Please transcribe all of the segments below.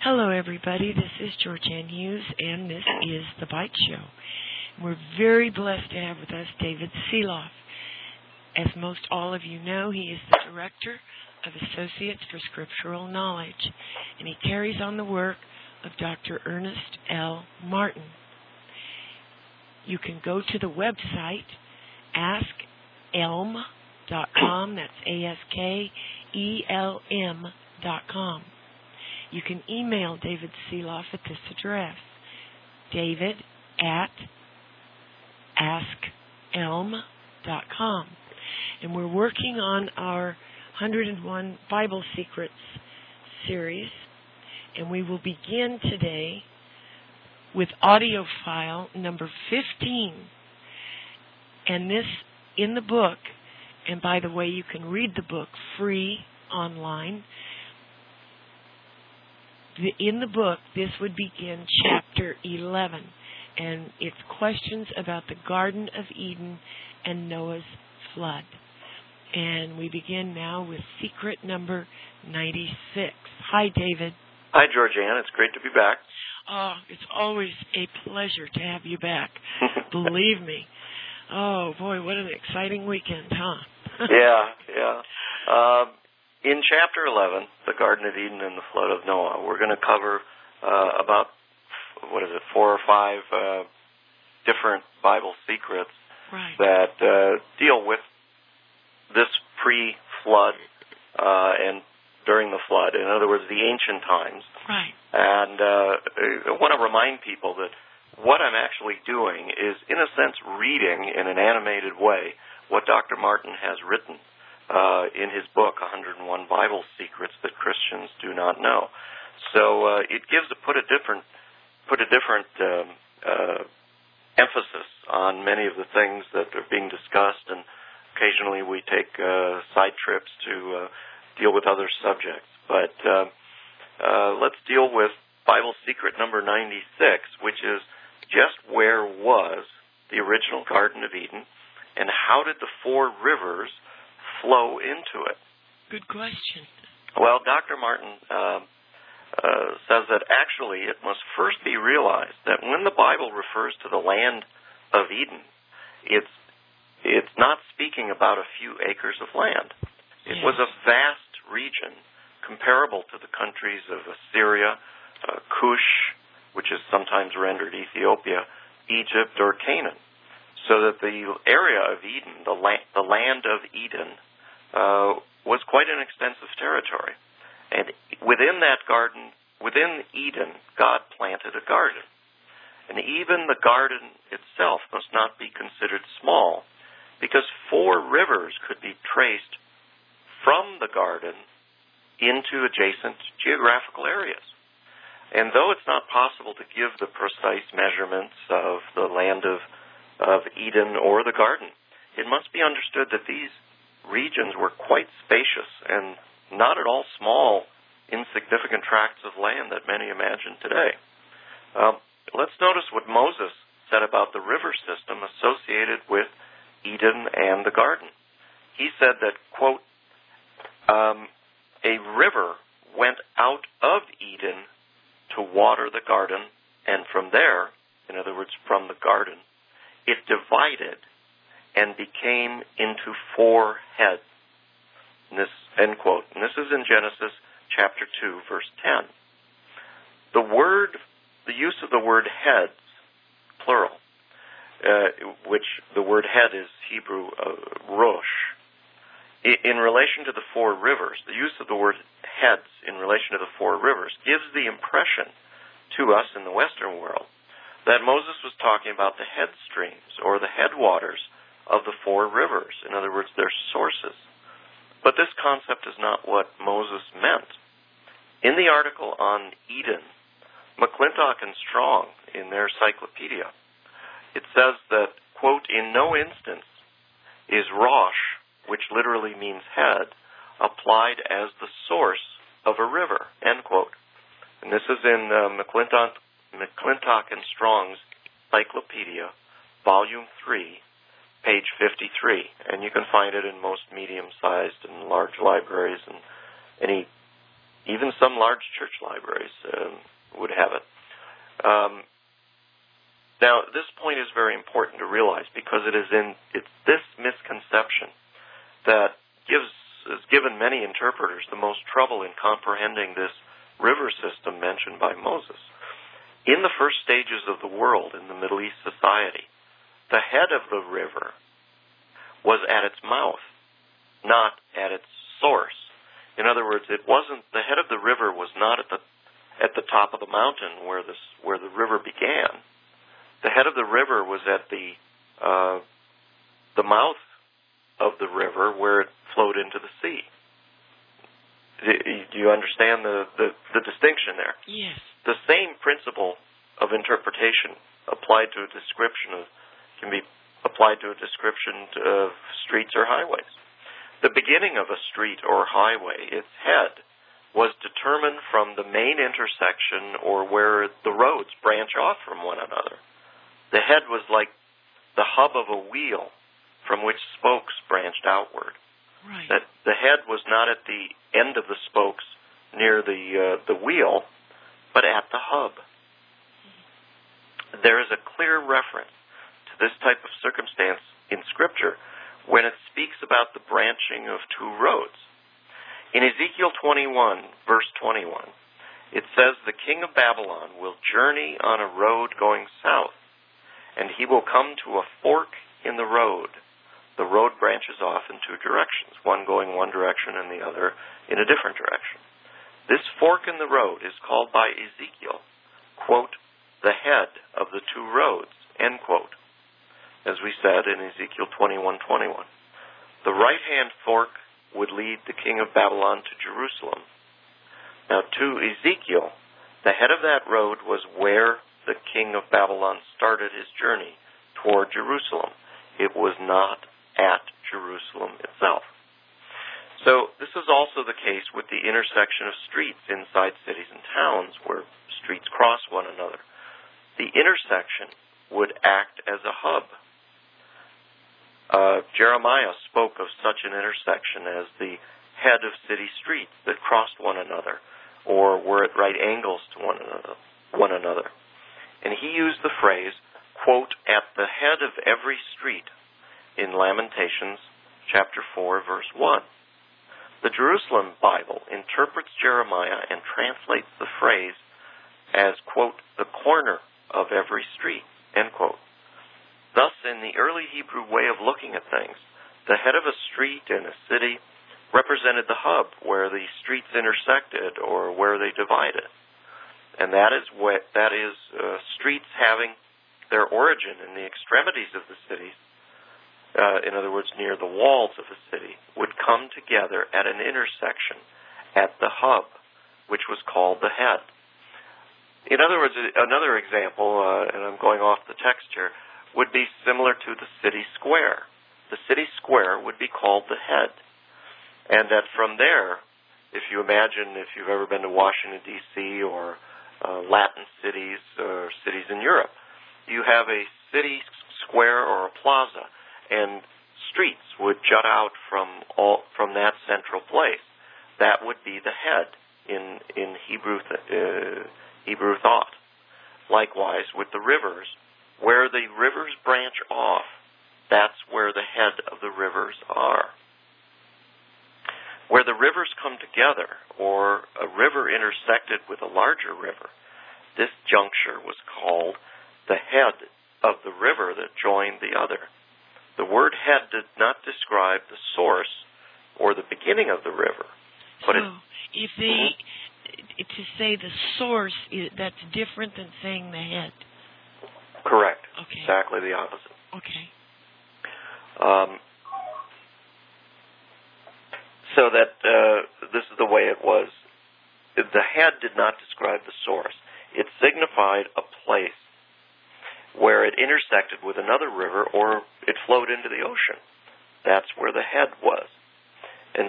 Hello, everybody. This is Georgianne Hughes, and this is The Bite Show. We're very blessed to have with us David Seeloff. As most all of you know, he is the Director of Associates for Scriptural Knowledge, and he carries on the work of Dr. Ernest L. Martin. You can go to the website, askelm.com. That's ASKELM.com. You can email David Seeloff at this address, david@askelm.com. And we're working on our 101 Bible Secrets series, and we will begin today with audio file number 15. And this in the book, and by the way, you can read the book free online. In the book, this would begin chapter 11, and it's questions about the Garden of Eden and Noah's flood. And we begin now with secret number 96. Hi, David. Hi, Georgianne. It's great to be back. Oh, it's always a pleasure to have you back. Believe me. Oh, boy, what an exciting weekend, huh? Yeah. In Chapter 11, the Garden of Eden and the Flood of Noah, we're going to cover about, 4 or 5 different Bible secrets that deal with this pre-flood and during the flood. In other words, the ancient times. Right. And I want to remind people that what I'm actually doing is, in a sense, reading in an animated way what Dr. Martin has written in his book, 101 Bible Secrets That Christians Do Not Know. So it gives put a different emphasis on many of the things that are being discussed, and occasionally we take side trips to deal with other subjects. But let's deal with Bible secret number 96, which is just where was the original Garden of Eden, and how did the 4 rivers flow into it? Good question. Well, Dr. Martin says that actually it must first be realized that when the Bible refers to the land of Eden, it's not speaking about a few acres of land. It was a vast region comparable to the countries of Assyria, Cush, which is sometimes rendered Ethiopia, Egypt, or Canaan. So that the area of Eden, the land of Eden, was quite an extensive territory. And within that garden, within Eden, God planted a garden. And even the garden itself must not be considered small, because 4 rivers could be traced from the garden into adjacent geographical areas. And though it's not possible to give the precise measurements of the land of Eden or the garden, it must be understood that these regions were quite spacious and not at all small, insignificant tracts of land that many imagine today. Let's notice what Moses said about the river system associated with Eden and the garden. He said that, quote, a river went out of Eden to water the garden, and from there, in other words, from the garden, it divided and became into 4 heads. And this, end quote. And this is in Genesis chapter 2, verse 10. The use of the word heads, plural, which the word head is Hebrew rosh. In relation to the 4 rivers, the use of the word heads in relation to the 4 rivers gives the impression to us in the Western world that Moses was talking about the head streams or the headwaters of the 4 rivers, in other words, their sources. But this concept is not what Moses meant. In the article on Eden, McClintock and Strong, in their encyclopedia, it says that, quote, in no instance is Rosh, which literally means head, applied as the source of a river, end quote. And this is in McClintock and Strong's Encyclopedia, Volume 3, page 53. And you can find it in most medium-sized and large libraries and any Even some large church libraries would have it. Now, this point is very important to realize because it's this misconception that has given many interpreters the most trouble in comprehending this river system mentioned by Moses. In the first stages of the world in the Middle East society, the head of the river was at its mouth, not at its source. In other words, the head of the river was not at the top of the mountain where the river began. The head of the river was at the mouth of the river where it flowed into the sea. Do you understand the distinction there? Yes. The same principle of interpretation can be applied to a description of streets or highways. The beginning of a street or highway, its head, was determined from the main intersection or where the roads branch off from one another. The head was like the hub of a wheel from which spokes branched outward. Right. That the head was not at the end of the spokes near the wheel, but at the hub. There is a clear reference to this type of circumstance in Scripture when it speaks about the branching of two roads. In Ezekiel 21, verse 21, it says, "The king of Babylon will journey on a road going south, and he will come to a fork in the road. The road branches off in two directions, one going one direction and the other in a different direction. This fork in the road is called by Ezekiel, quote, the head of the two roads, end quote, as we said in Ezekiel 21:21. The right-hand fork would lead the king of Babylon to Jerusalem. Now, to Ezekiel, the head of that road was where the king of Babylon started his journey toward Jerusalem. It was not at Jerusalem itself. So this is also the case with the intersection of streets inside cities and towns where streets cross one another. The intersection would act as a hub. Jeremiah spoke of such an intersection as the head of city streets that crossed one another or were at right angles to one another. And he used the phrase, quote, at the head of every street in Lamentations chapter 4, verse 1. The Jerusalem Bible interprets Jeremiah and translates the phrase as, quote, the corner of every street, end quote. Thus, in the early Hebrew way of looking at things, the head of a street in a city represented the hub where the streets intersected or where they divided. And that is streets having their origin in the extremities of the cities, in other words, near the walls of a city, would come together at an intersection at the hub, which was called the head. In other words, another example, and I'm going off the text here, would be similar to the city square. The city square would be called the head. And that from there, if you've ever been to Washington, D.C., or Latin cities or cities in Europe, you have a city square or a plaza, and streets would jut out from that central place. That would be the head in Hebrew thought. Likewise, with the rivers, where the rivers branch off, that's where the head of the rivers are. Where the rivers come together, or a river intersected with a larger river, this juncture was called the head of the river that joined the other. The word head did not describe the source or the beginning of the river. But to say the source, that's different than saying the head. Correct. Okay. Exactly the opposite. Okay. So that this is the way it was. The head did not describe the source. It signified a place where it intersected with another river or it flowed into the ocean. That's where the head was. And,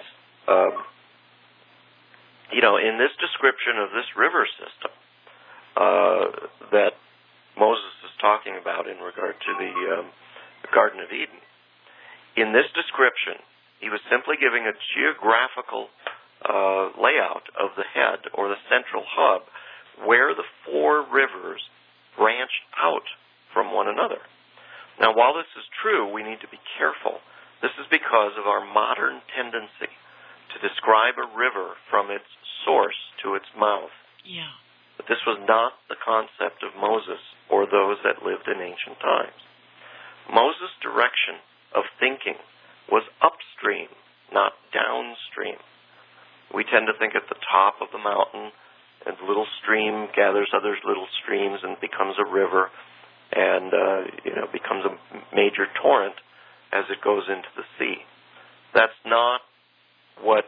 in this description of this river system that Moses is talking about in regard to the Garden of Eden, in this description, he was simply giving a geographical layout of the head or the central hub where the four rivers branched out from one another. Now, while this is true, we need to be careful. This is because of our modern tendency to describe a river from its source to its mouth. Yeah. But this was not the concept of Moses or those that lived in ancient times. Moses' direction of thinking was upstream, not downstream. We tend to think at the top of the mountain, and a little stream gathers other little streams and becomes a river, and becomes a major torrent as it goes into the sea. That's not what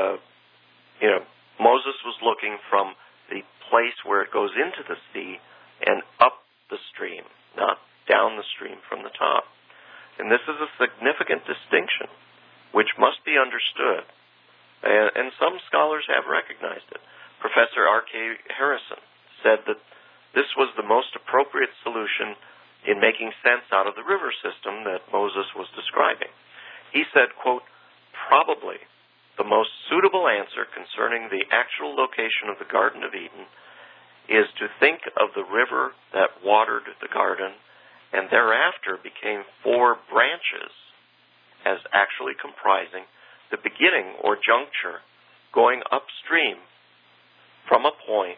Moses was looking from the place where it goes into the sea and up the stream, not down the stream from the top. And this is a significant distinction which must be understood. And some scholars have recognized it. Professor R.K. Harrison said that this was the most appropriate solution in making sense out of the river system that Moses was describing. He said, quote, "Probably the most suitable answer concerning the actual location of the Garden of Eden is to think of the river that watered the garden and thereafter became four branches as actually comprising the beginning or juncture going upstream from a point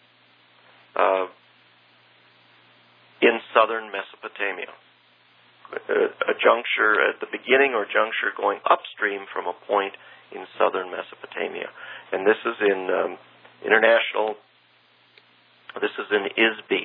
in southern Mesopotamia. A juncture at the beginning or juncture going upstream from a point in southern Mesopotamia." And this is in this is in ISBE.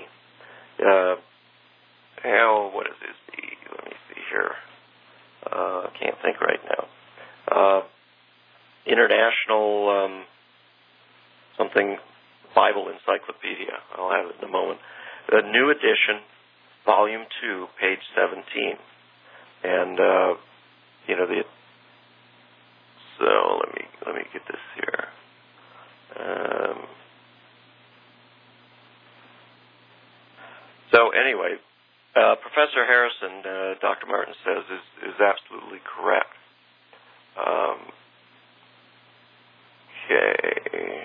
What is ISBE? Let me see here. I can't think right now. International something Bible Encyclopedia. I'll have it in a moment. A new edition, Volume 2, page 17. And so let me get this here. So anyway, Professor Harrison, Dr. Martin says, is absolutely correct. Okay.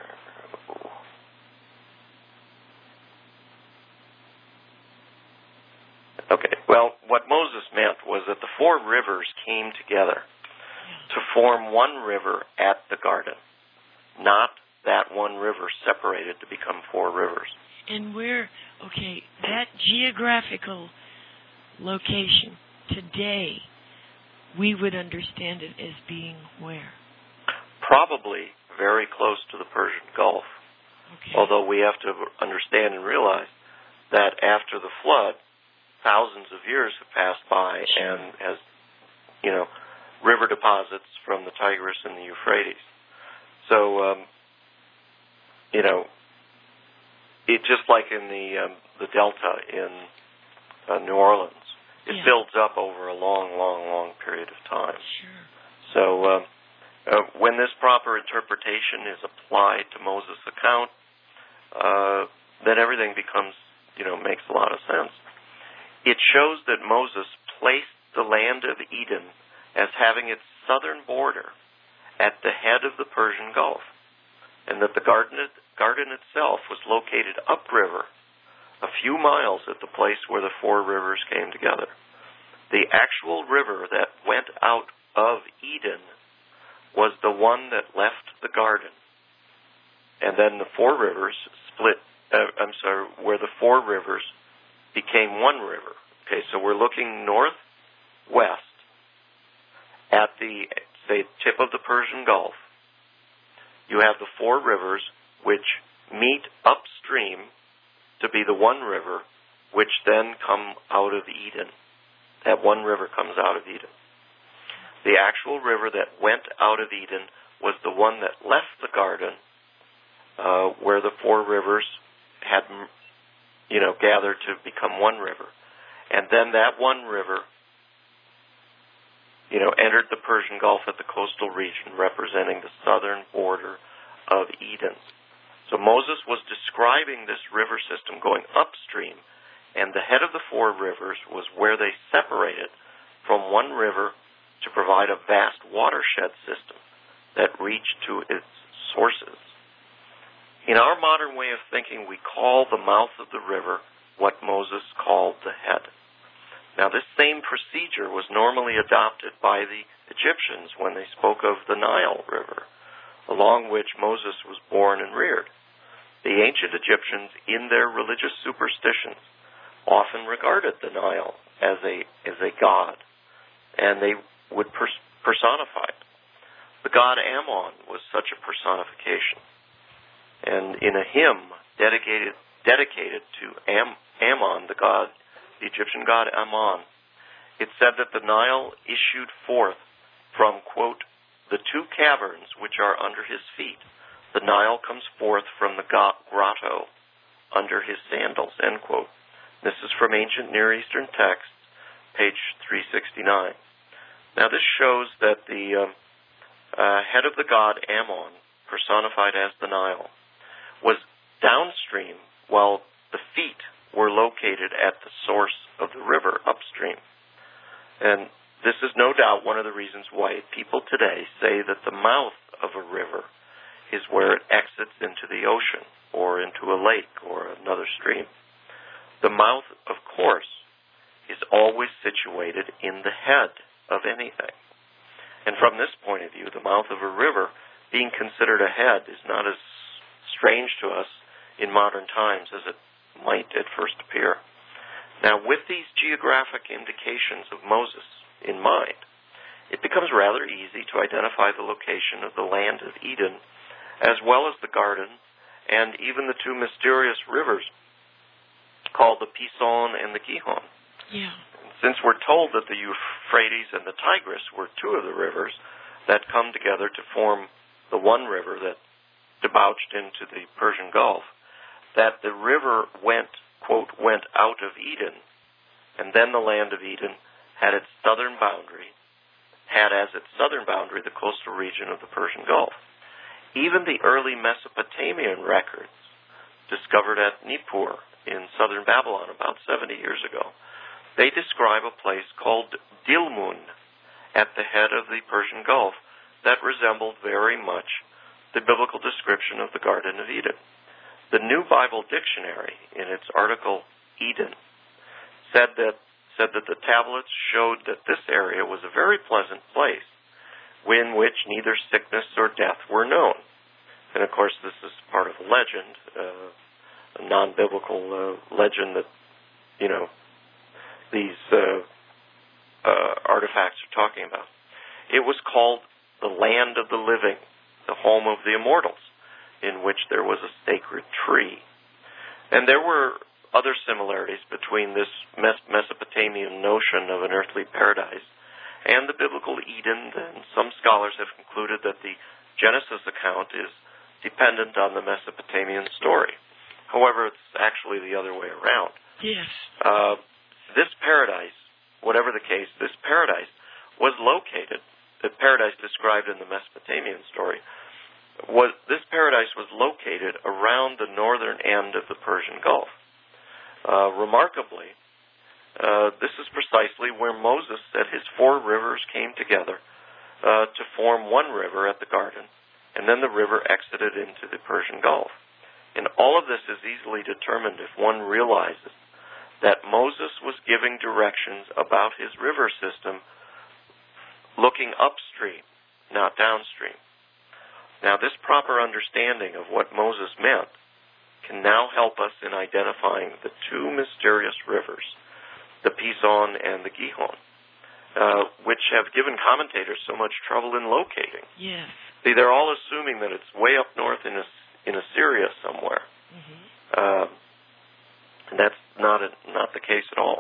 Okay. Well, what Moses meant was that the four rivers came together to form one river at the garden, not that one river separated to become four rivers. And that geographical location today, we would understand it as being where? Probably very close to the Persian Gulf. Okay. Although we have to understand and realize that after the flood, thousands of years have passed by, and as river deposits from the Tigris and the Euphrates. So it just like in the Delta in New Orleans, it builds up over a long period of time. Sure. So when this proper interpretation is applied to Moses' account, then everything becomes, makes a lot of sense. It shows that Moses placed the land of Eden as having its southern border at the head of the Persian Gulf, and that the garden itself was located upriver, a few miles at the place where the four rivers came together. The actual river that went out of Eden was the one that left the garden, and then the four rivers where the four rivers became one river. Okay, so we're looking northwest at the, tip of the Persian Gulf. You have the four rivers which meet upstream to be the one river, which then come out of Eden. That one river comes out of Eden. The actual river that went out of Eden was the one that left the garden, where the four rivers had, gathered to become one river. And then that one river, entered the Persian Gulf at the coastal region, representing the southern border of Eden. So Moses was describing this river system going upstream, and the head of the four rivers was where they separated from one river to provide a vast watershed system that reach to its sources. In our modern way of thinking, we call the mouth of the river what Moses called the head. Now, this same procedure was normally adopted by the Egyptians when they spoke of the Nile River, along which Moses was born and reared. The ancient Egyptians, in their religious superstitions, often regarded the Nile as a god, and they would personify it. The god Ammon was such a personification. And in a hymn dedicated to Ammon, the Egyptian god Ammon, it said that the Nile issued forth from, quote, the two caverns which are under his feet. The Nile comes forth from the grotto under his sandals, end quote. This is from ancient Near Eastern texts, page 369. Now this shows that the head of the god Ammon, personified as the Nile, was downstream while the feet were located at the source of the river upstream. And this is no doubt one of the reasons why people today say that the mouth of a river is where it exits into the ocean or into a lake or another stream. The mouth, of course, is always situated in the head of anything. And from this point of view, the mouth of a river being considered a head is not as strange to us in modern times as it might at first appear. Now, with these geographic indications of Moses in mind, it becomes rather easy to identify the location of the land of Eden, as well as the garden, and even the two mysterious rivers called the Pison and the Gihon. Yeah. Since we're told that the Euphrates and the Tigris were two of the rivers that come together to form the one river that debouched into the Persian Gulf, that the river went, quote, went out of Eden, and then the land of Eden had as its southern boundary the coastal region of the Persian Gulf. Even the early Mesopotamian records discovered at Nippur in southern Babylon about 70 years ago, they describe a place called Dilmun at the head of the Persian Gulf that resembled very much the biblical description of the Garden of Eden. The New Bible Dictionary, in its article Eden, said that the tablets showed that this area was a very pleasant place, in which neither sickness or death were known. And of course, this is part of a legend, a non-biblical legend that, these artifacts are talking about. It was called the land of the living, the home of the immortals, in which there was a sacred tree. And there were other similarities between this Mesopotamian notion of an earthly paradise and the biblical Eden, and some scholars have concluded that the Genesis account is dependent on the Mesopotamian story. However, it's actually the other way around. Yes. This paradise, whatever the case, this paradise was located, the paradise described in the Mesopotamian story, this paradise was located around the northern end of the Persian Gulf. Remarkably, this is precisely where Moses said his four rivers came together to form one river at the garden, and then the river exited into the Persian Gulf. And all of this is easily determined if one realizes that Moses was giving directions about his river system looking upstream, not downstream. Now, this proper understanding of what Moses meant can now help us in identifying the two mysterious rivers, the Pison and the Gihon, which have given commentators so much trouble in locating. Yes. See, they're all assuming that it's way up north in Assyria somewhere. Mm-hmm. And that's not the case at all.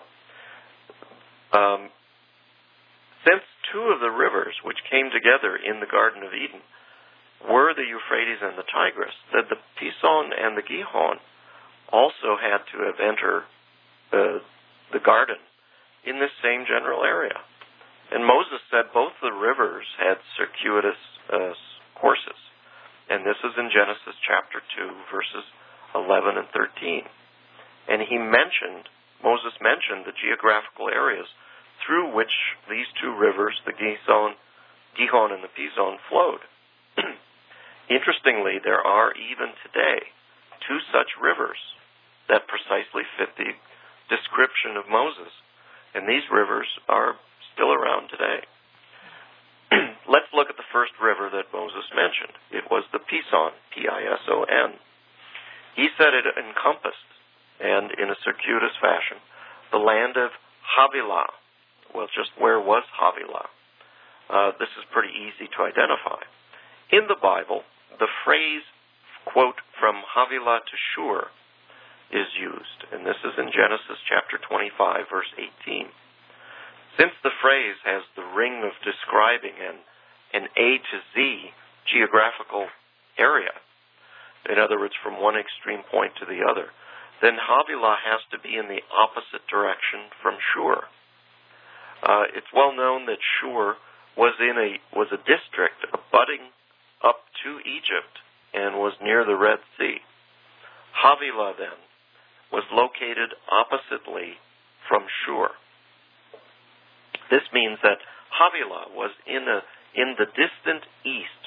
Since two of the rivers which came together in the Garden of Eden were the Euphrates and the Tigris, that the Pison and the Gihon also had to have entered the garden in this same general area. And Moses said both the rivers had circuitous courses. And this is in Genesis chapter 2, verses 11 and 13. And Moses mentioned the geographical areas through which these two rivers, the Gihon and the Pison, flowed. Interestingly, there are even today 2 such rivers that precisely fit the description of Moses, and these rivers are still around today. Let's look at the first river that Moses mentioned. It was the Pison, Pison. He said it encompassed, and in a circuitous fashion, the land of Havilah. Well, just where was Havilah? This is pretty easy to identify. In the Bible, the phrase, quote, from Havilah to Shur is used, and this is in Genesis chapter 25, verse 18. Since the phrase has the ring of describing an A to Z geographical area, in other words, from one extreme point to the other, then Havilah has to be in the opposite direction from Shur. It's well known that Shur was a district abutting up to Egypt and was near the Red Sea. Havilah, then, was located oppositely from Shur. This means that Havilah was in the distant east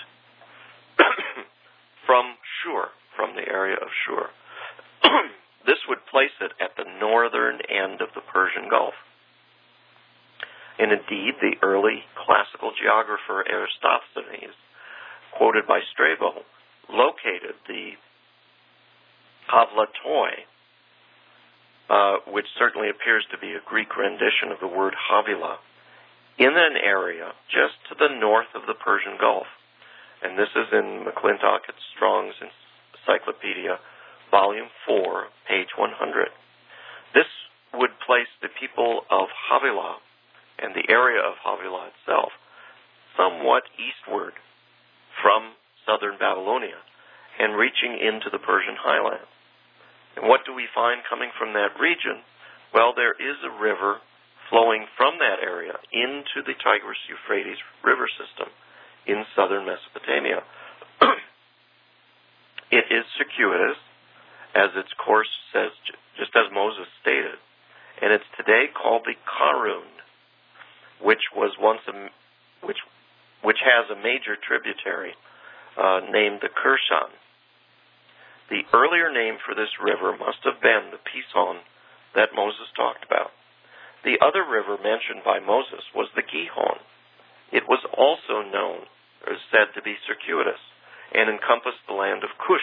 from Shur, from the area of Shur. This would place it at the northern end of the Persian Gulf. And indeed, the early classical geographer Eratosthenes, quoted by Strabo, located the Havlatoi, which certainly appears to be a Greek rendition of the word Havilah, in an area just to the north of the Persian Gulf. And this is in McClintock at Strong's Encyclopedia, Volume 4, page 100. This would place the people of Havilah and the area of Havilah itself somewhat eastward from southern Babylonia and reaching into the Persian highlands. And what do we find coming from that region? Well, there is a river flowing from that area into the Tigris-Euphrates river system in southern Mesopotamia. It is circuitous, as its course says, just as Moses stated, and it's today called the Karun, which has a major tributary named the Kherson. The earlier name for this river must have been the Pison that Moses talked about. The other river mentioned by Moses was the Gihon. It was also known, or said to be circuitous, and encompassed the land of Cush.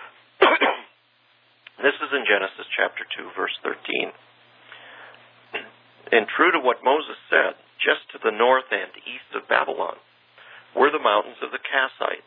This is in Genesis chapter 2, verse 13. And true to what Moses said, just to the north and east of Babylon were the mountains of the Kassites.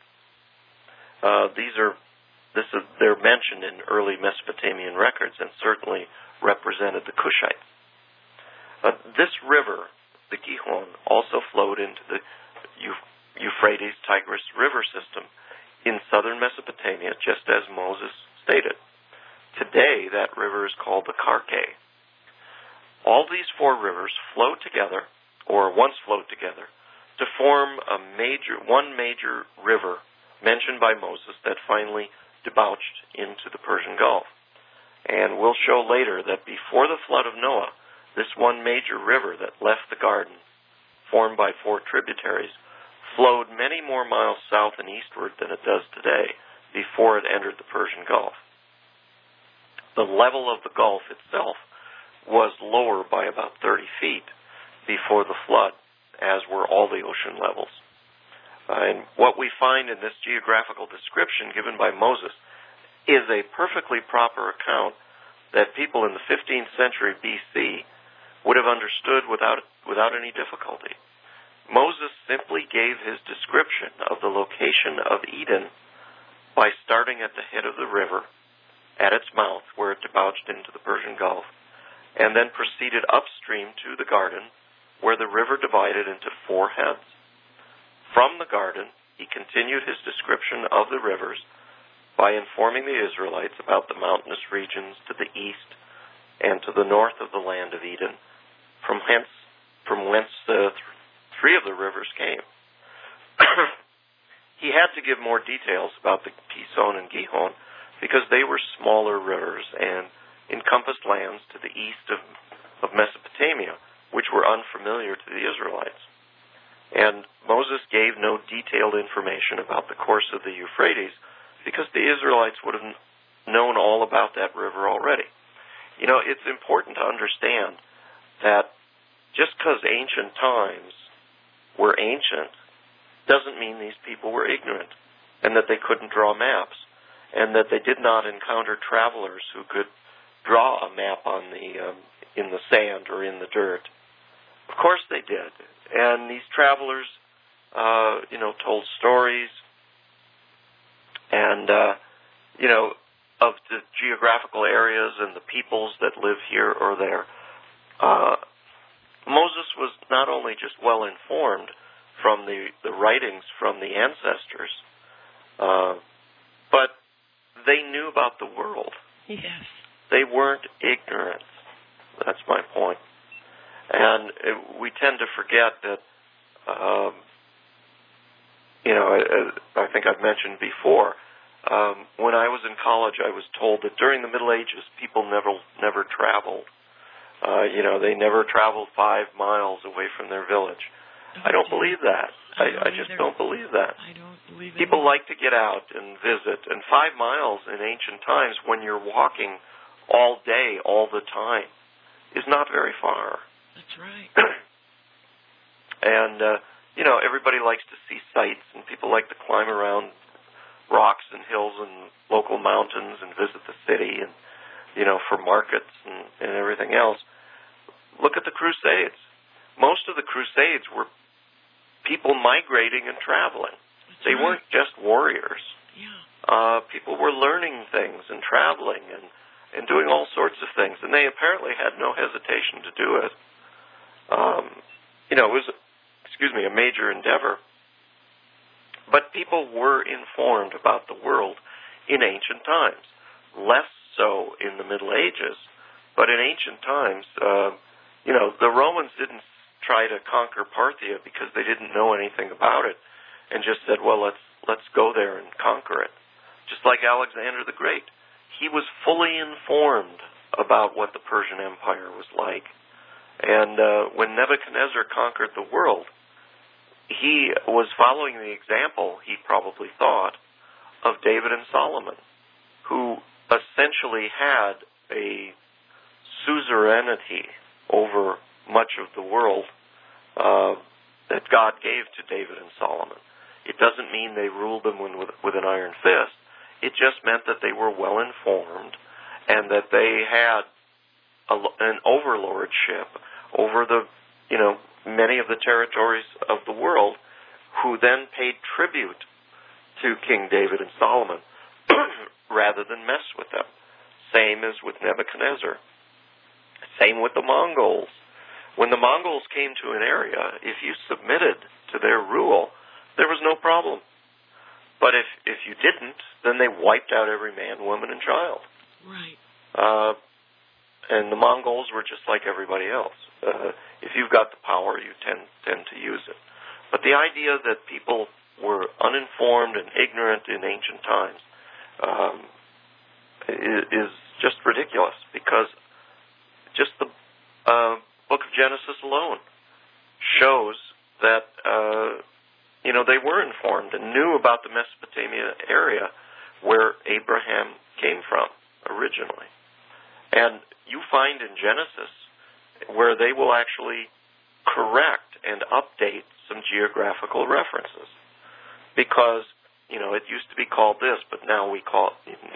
They're mentioned in early Mesopotamian records and certainly represented the Cushites. This river, the Gihon, also flowed into the Euphrates-Tigris river system in southern Mesopotamia, just as Moses stated. Today, that river is called the Karkeh. All these 4 rivers flow together, or once flowed together, to form one major river mentioned by Moses that finally debouched into the Persian Gulf. And we'll show later that before the flood of Noah, this one major river that left the garden, formed by 4 tributaries, flowed many more miles south and eastward than it does today before it entered the Persian Gulf. The level of the Gulf itself was lower by about 30 feet before the flood, as were all the ocean levels. And what we find in this geographical description given by Moses is a perfectly proper account that people in the 15th century BC would have understood without any difficulty. Moses simply gave his description of the location of Eden by starting at the head of the river, at its mouth where it debouched into the Persian Gulf, and then proceeded upstream to the garden where the river divided into 4 heads. From the garden, he continued his description of the rivers by informing the Israelites about the mountainous regions to the east and to the north of the land of Eden, from whence 3 of the rivers came. He had to give more details about the Pison and Gihon because they were smaller rivers and encompassed lands to the east of Mesopotamia, which were unfamiliar to the Israelites. And Moses gave no detailed information about the course of the Euphrates because the Israelites would have known all about that river already. You know, it's important to understand that just because ancient times were ancient doesn't mean these people were ignorant and that they couldn't draw maps and that they did not encounter travelers who could draw a map on in the sand or in the dirt. Of course they did. And these travelers, told stories and, of the geographical areas and the peoples that live here or there. Moses was not only just well informed from the writings from the ancestors, but they knew about the world. Yes. They weren't ignorant. That's my point. And we tend to forget that, I think I've mentioned before, when I was in college, I was told that during the Middle Ages, people never traveled. They never traveled 5 miles away from their village. I don't believe that. I just don't believe that. I don't believe it. People like to get out and visit, and 5 miles in ancient times, when you're walking all day, all the time, is not very far. That's right. And, everybody likes to see sights, and people like to climb around rocks and hills and local mountains and visit the city and, for markets and everything else. Look at the Crusades. Most of the Crusades were people migrating and traveling. They weren't just warriors. Yeah. People were learning things and traveling and doing all sorts of things, and they apparently had no hesitation to do it. It was, a major endeavor. But people were informed about the world in ancient times. Less so in the Middle Ages, but in ancient times, the Romans didn't try to conquer Parthia because they didn't know anything about it, and just said, well, let's go there and conquer it. Just like Alexander the Great. He was fully informed about what the Persian Empire was like. And when Nebuchadnezzar conquered the world, he was following the example, he probably thought, of David and Solomon, who essentially had a suzerainty over much of the world that God gave to David and Solomon. It doesn't mean they ruled them with an iron fist. It just meant that they were well informed and that they had an overlordship over the, many of the territories of the world, who then paid tribute to King David and Solomon rather than mess with them. Same as with Nebuchadnezzar. Same with the Mongols. When the Mongols came to an area, if you submitted to their rule, there was no problem. But if you didn't, then they wiped out every man, woman, and child. Right. And the Mongols were just like everybody else. If you've got the power, you tend to use it. But the idea that people were uninformed and ignorant in ancient times is just ridiculous, because just the book of Genesis alone shows that they were informed and knew about the Mesopotamia area where Abraham came from originally. And you find in Genesis where they will actually correct and update some geographical references, because it used to be called this, but now it's called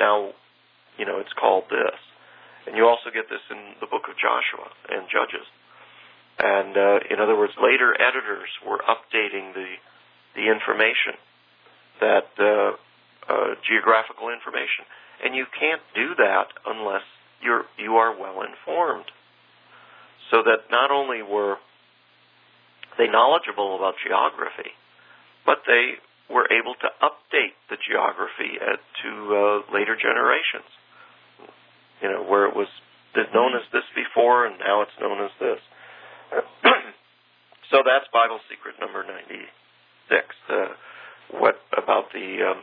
this. And you also get this in the book of Joshua and Judges. And in other words, later editors were updating the information, that geographical information, and you can't do that unless you are well informed. So that not only were they knowledgeable about geography, but they were able to update the geography to later generations. Where it was known as this before, and now it's known as this. So that's Bible secret number 96. What about the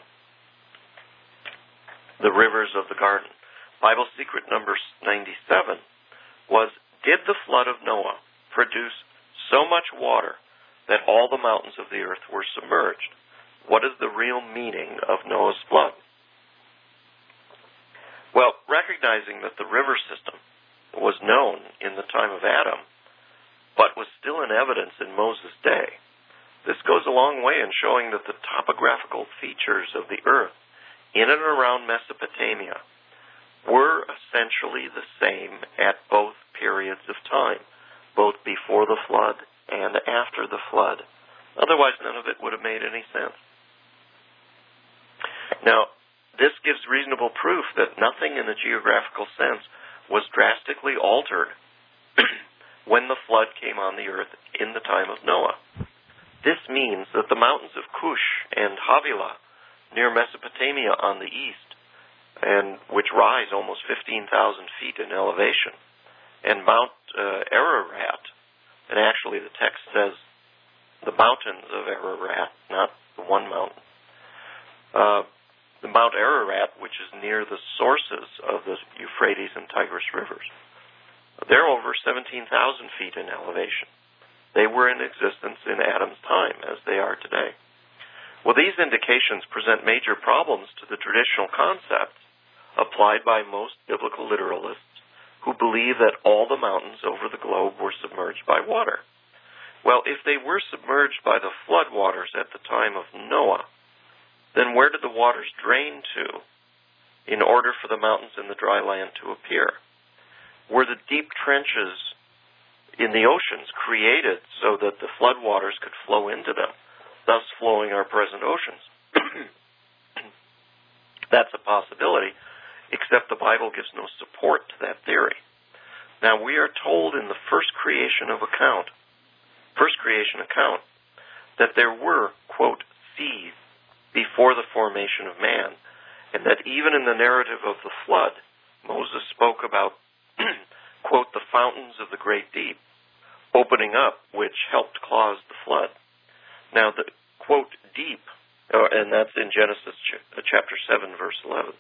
rivers of the garden? Bible secret number 97 was, did the flood of Noah produce so much water that all the mountains of the earth were submerged. What is the real meaning of Noah's flood? Well, recognizing that the river system was known in the time of Adam, but was still in evidence in Moses' day, this goes a long way in showing that the topographical features of the earth in and around Mesopotamia were essentially the same at both periods of time, both before the flood and after the flood. Otherwise, none of it would have made any sense. Now, this gives reasonable proof that nothing in the geographical sense was drastically altered when the flood came on the earth in the time of Noah. This means that the mountains of Cush and Havilah near Mesopotamia on the east, and which rise almost 15,000 feet in elevation, and Mount Ararat, and actually the text says the mountains of Ararat, not the one mountain. The Mount Ararat, which is near the sources of the Euphrates and Tigris rivers. They're over 17,000 feet in elevation. They were in existence in Adam's time, as they are today. Well, these indications present major problems to the traditional concepts applied by most biblical literalists who believe that all the mountains over the globe were submerged by water. Well, if they were submerged by the flood waters at the time of Noah, then where did the waters drain to in order for the mountains in the dry land to appear? Were the deep trenches in the oceans created so that the flood waters could flow into them, thus flowing our present oceans? That's a possibility, except the Bible gives no support to that theory. Now, we are told in the first creation account, that there were, quote, seas before the formation of man, and that even in the narrative of the flood, Moses spoke about, quote, the fountains of the great deep opening up, which helped cause the flood. Now, the, quote, deep, and that's in Genesis chapter 7, verse 11,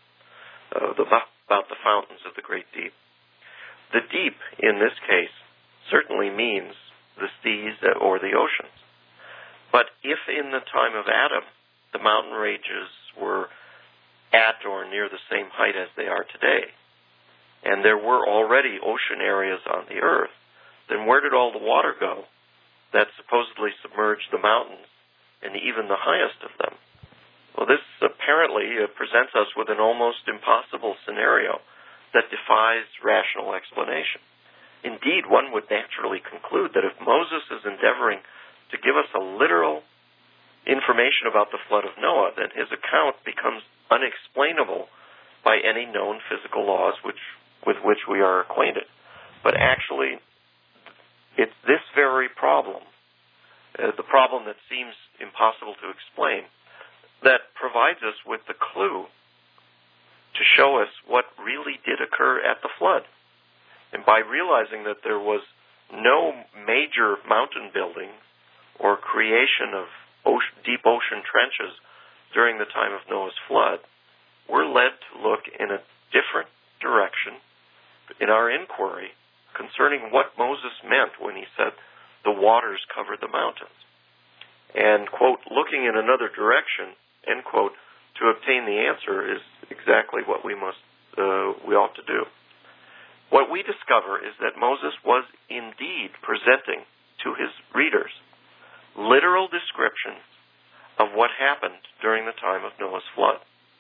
about the fountains of the great deep. The deep, in this case, certainly means the seas or the oceans. But if in the time of Adam, the mountain ranges were at or near the same height as they are today, and there were already ocean areas on the earth, then where did all the water go that supposedly submerged the mountains and even the highest of them? Well, this apparently presents us with an almost impossible scenario that defies rational explanation. Indeed, one would naturally conclude that if Moses is endeavoring to give us a literal information about the flood of Noah, then his account becomes unexplainable by any known physical laws with which we are acquainted. But actually, it's this very problem, the problem that seems impossible to explain, that provides us with the clue to show us what really did occur at the flood. And by realizing that there was no major mountain building or creation of deep ocean trenches during the time of Noah's flood, we're led to look in a different direction in our inquiry concerning what Moses meant when he said the waters covered the mountains. And, quote, looking in another direction, end quote, to obtain the answer is exactly what we ought to do. What we discover is that Moses was indeed presenting to his readers literal descriptions of what happened during the time of Noah's flood.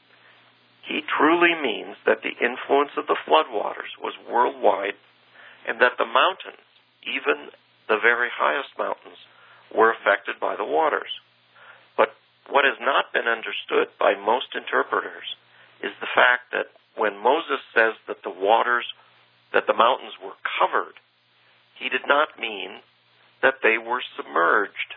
He truly means that the influence of the floodwaters was worldwide and that the mountains, even the very highest mountains, were affected by the waters. But what has not been understood by most interpreters is the fact that when Moses says that the mountains were covered, he did not mean that they were submerged.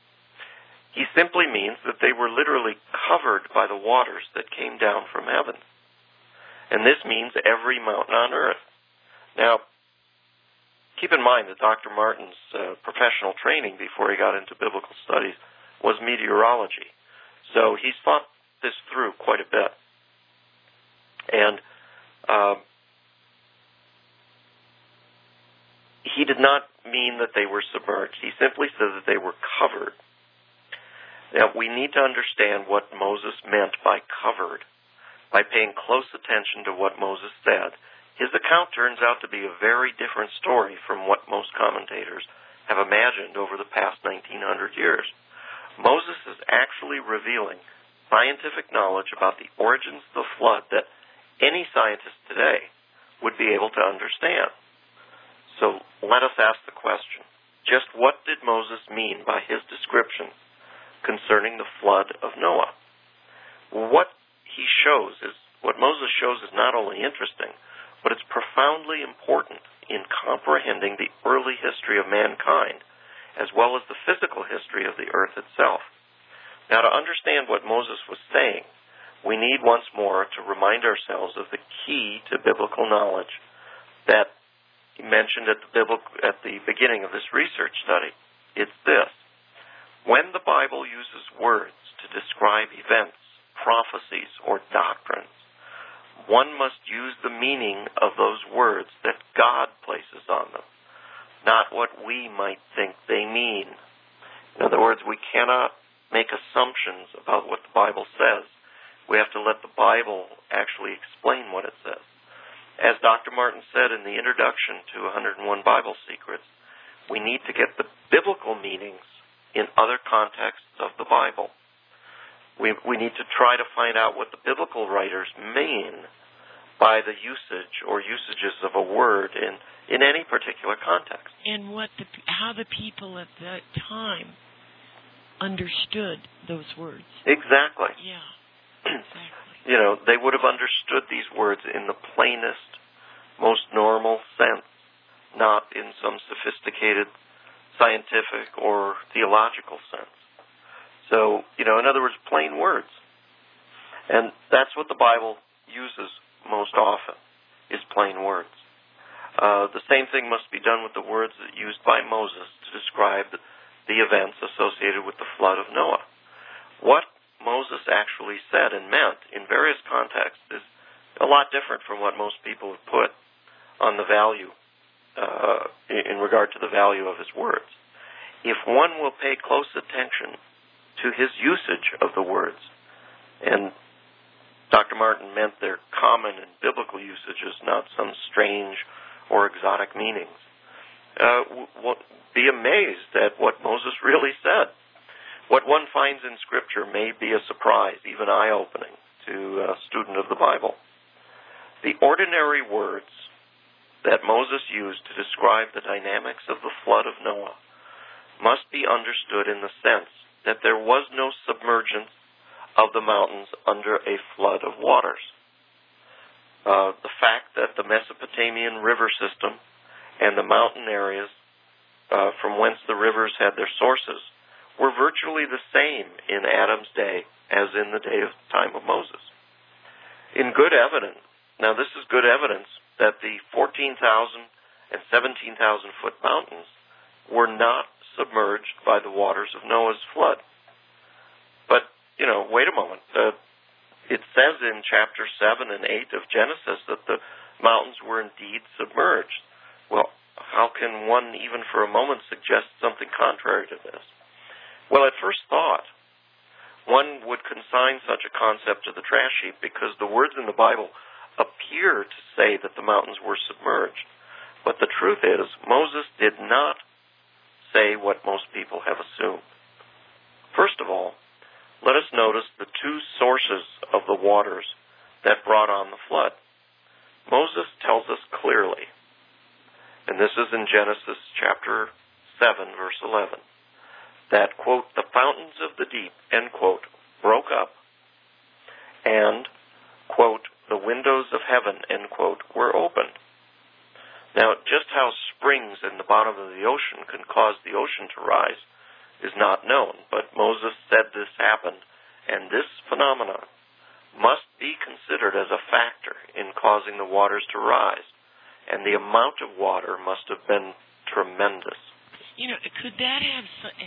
He simply means that they were literally covered by the waters that came down from heaven. And this means every mountain on earth. Now, keep in mind that Dr. Martin's professional training before he got into biblical studies was meteorology. So he's thought this through quite a bit. And he did not mean that they were submerged. He simply said that they were covered. Now, we need to understand what Moses meant by covered. By paying close attention to what Moses said, his account turns out to be a very different story from what most commentators have imagined over the past 1900 years. Moses is actually revealing scientific knowledge about the origins of the flood that any scientist today would be able to understand. So let us ask the question, just what did Moses mean by his description concerning the flood of Noah? What Moses shows is not only interesting, but it's profoundly important in comprehending the early history of mankind, as well as the physical history of the earth itself. Now, to understand what Moses was saying, we need once more to remind ourselves of the key to biblical knowledge that he mentioned at the beginning of this research study. It's this: when the Bible uses words to describe events, prophecies, or doctrines, one must use the meaning of those words that God places on them, not what we might think they mean. In other words, we cannot make assumptions about what the Bible says. We have to let the Bible actually explain what it says. As Dr. Martin said in the introduction to 101 Bible Secrets, we need to get the biblical meanings in other contexts of the Bible. We need to try to find out what the biblical writers mean by the usage or usages of a word in any particular context. And how the people at that time understood those words. Exactly. Yeah, exactly. They would have understood these words in the plainest, most normal sense, not in some sophisticated scientific or theological sense. So, in other words, plain words. And that's what the Bible uses most often, is plain words. The same thing must be done with the words used by Moses to describe the events associated with the flood of Noah. What Moses actually said and meant in various contexts is a lot different from what most people have put on the value, in regard to the value of his words. If one will pay close attention to his usage of the words, and Dr. Martin meant their common and biblical usages, not some strange or exotic meanings, be amazed at what Moses really said. What one finds in Scripture may be a surprise, even eye-opening, to a student of the Bible. The ordinary words that Moses used to describe the dynamics of the flood of Noah must be understood in the sense that there was no submergence of the mountains under a flood of waters. The fact that the Mesopotamian river system and the mountain areas from whence the rivers had their sources were virtually the same in Adam's day as in the time of Moses. In good evidence, now this is good evidence that the 14,000 and 17,000 foot mountains were not submerged by the waters of Noah's flood. But, wait a moment. It says in chapter 7 and 8 of Genesis that the mountains were indeed submerged. Well, how can one even for a moment suggest something contrary to this? Well, at first thought, one would consign such a concept to the trash heap because the words in the Bible appear to say that the mountains were submerged. But the truth is, Moses did not say what most people have assumed. First of all, let us notice the two sources of the waters that brought on the flood. Moses tells us clearly, and this is in Genesis chapter 7, verse 11, that, quote, the fountains of the deep, end quote, broke up, and, quote, the windows of heaven, end quote, were opened. Now, just how springs in the bottom of the ocean can cause the ocean to rise is not known, but Moses said this happened, and this phenomenon must be considered as a factor in causing the waters to rise, and the amount of water must have been tremendous. Could that have...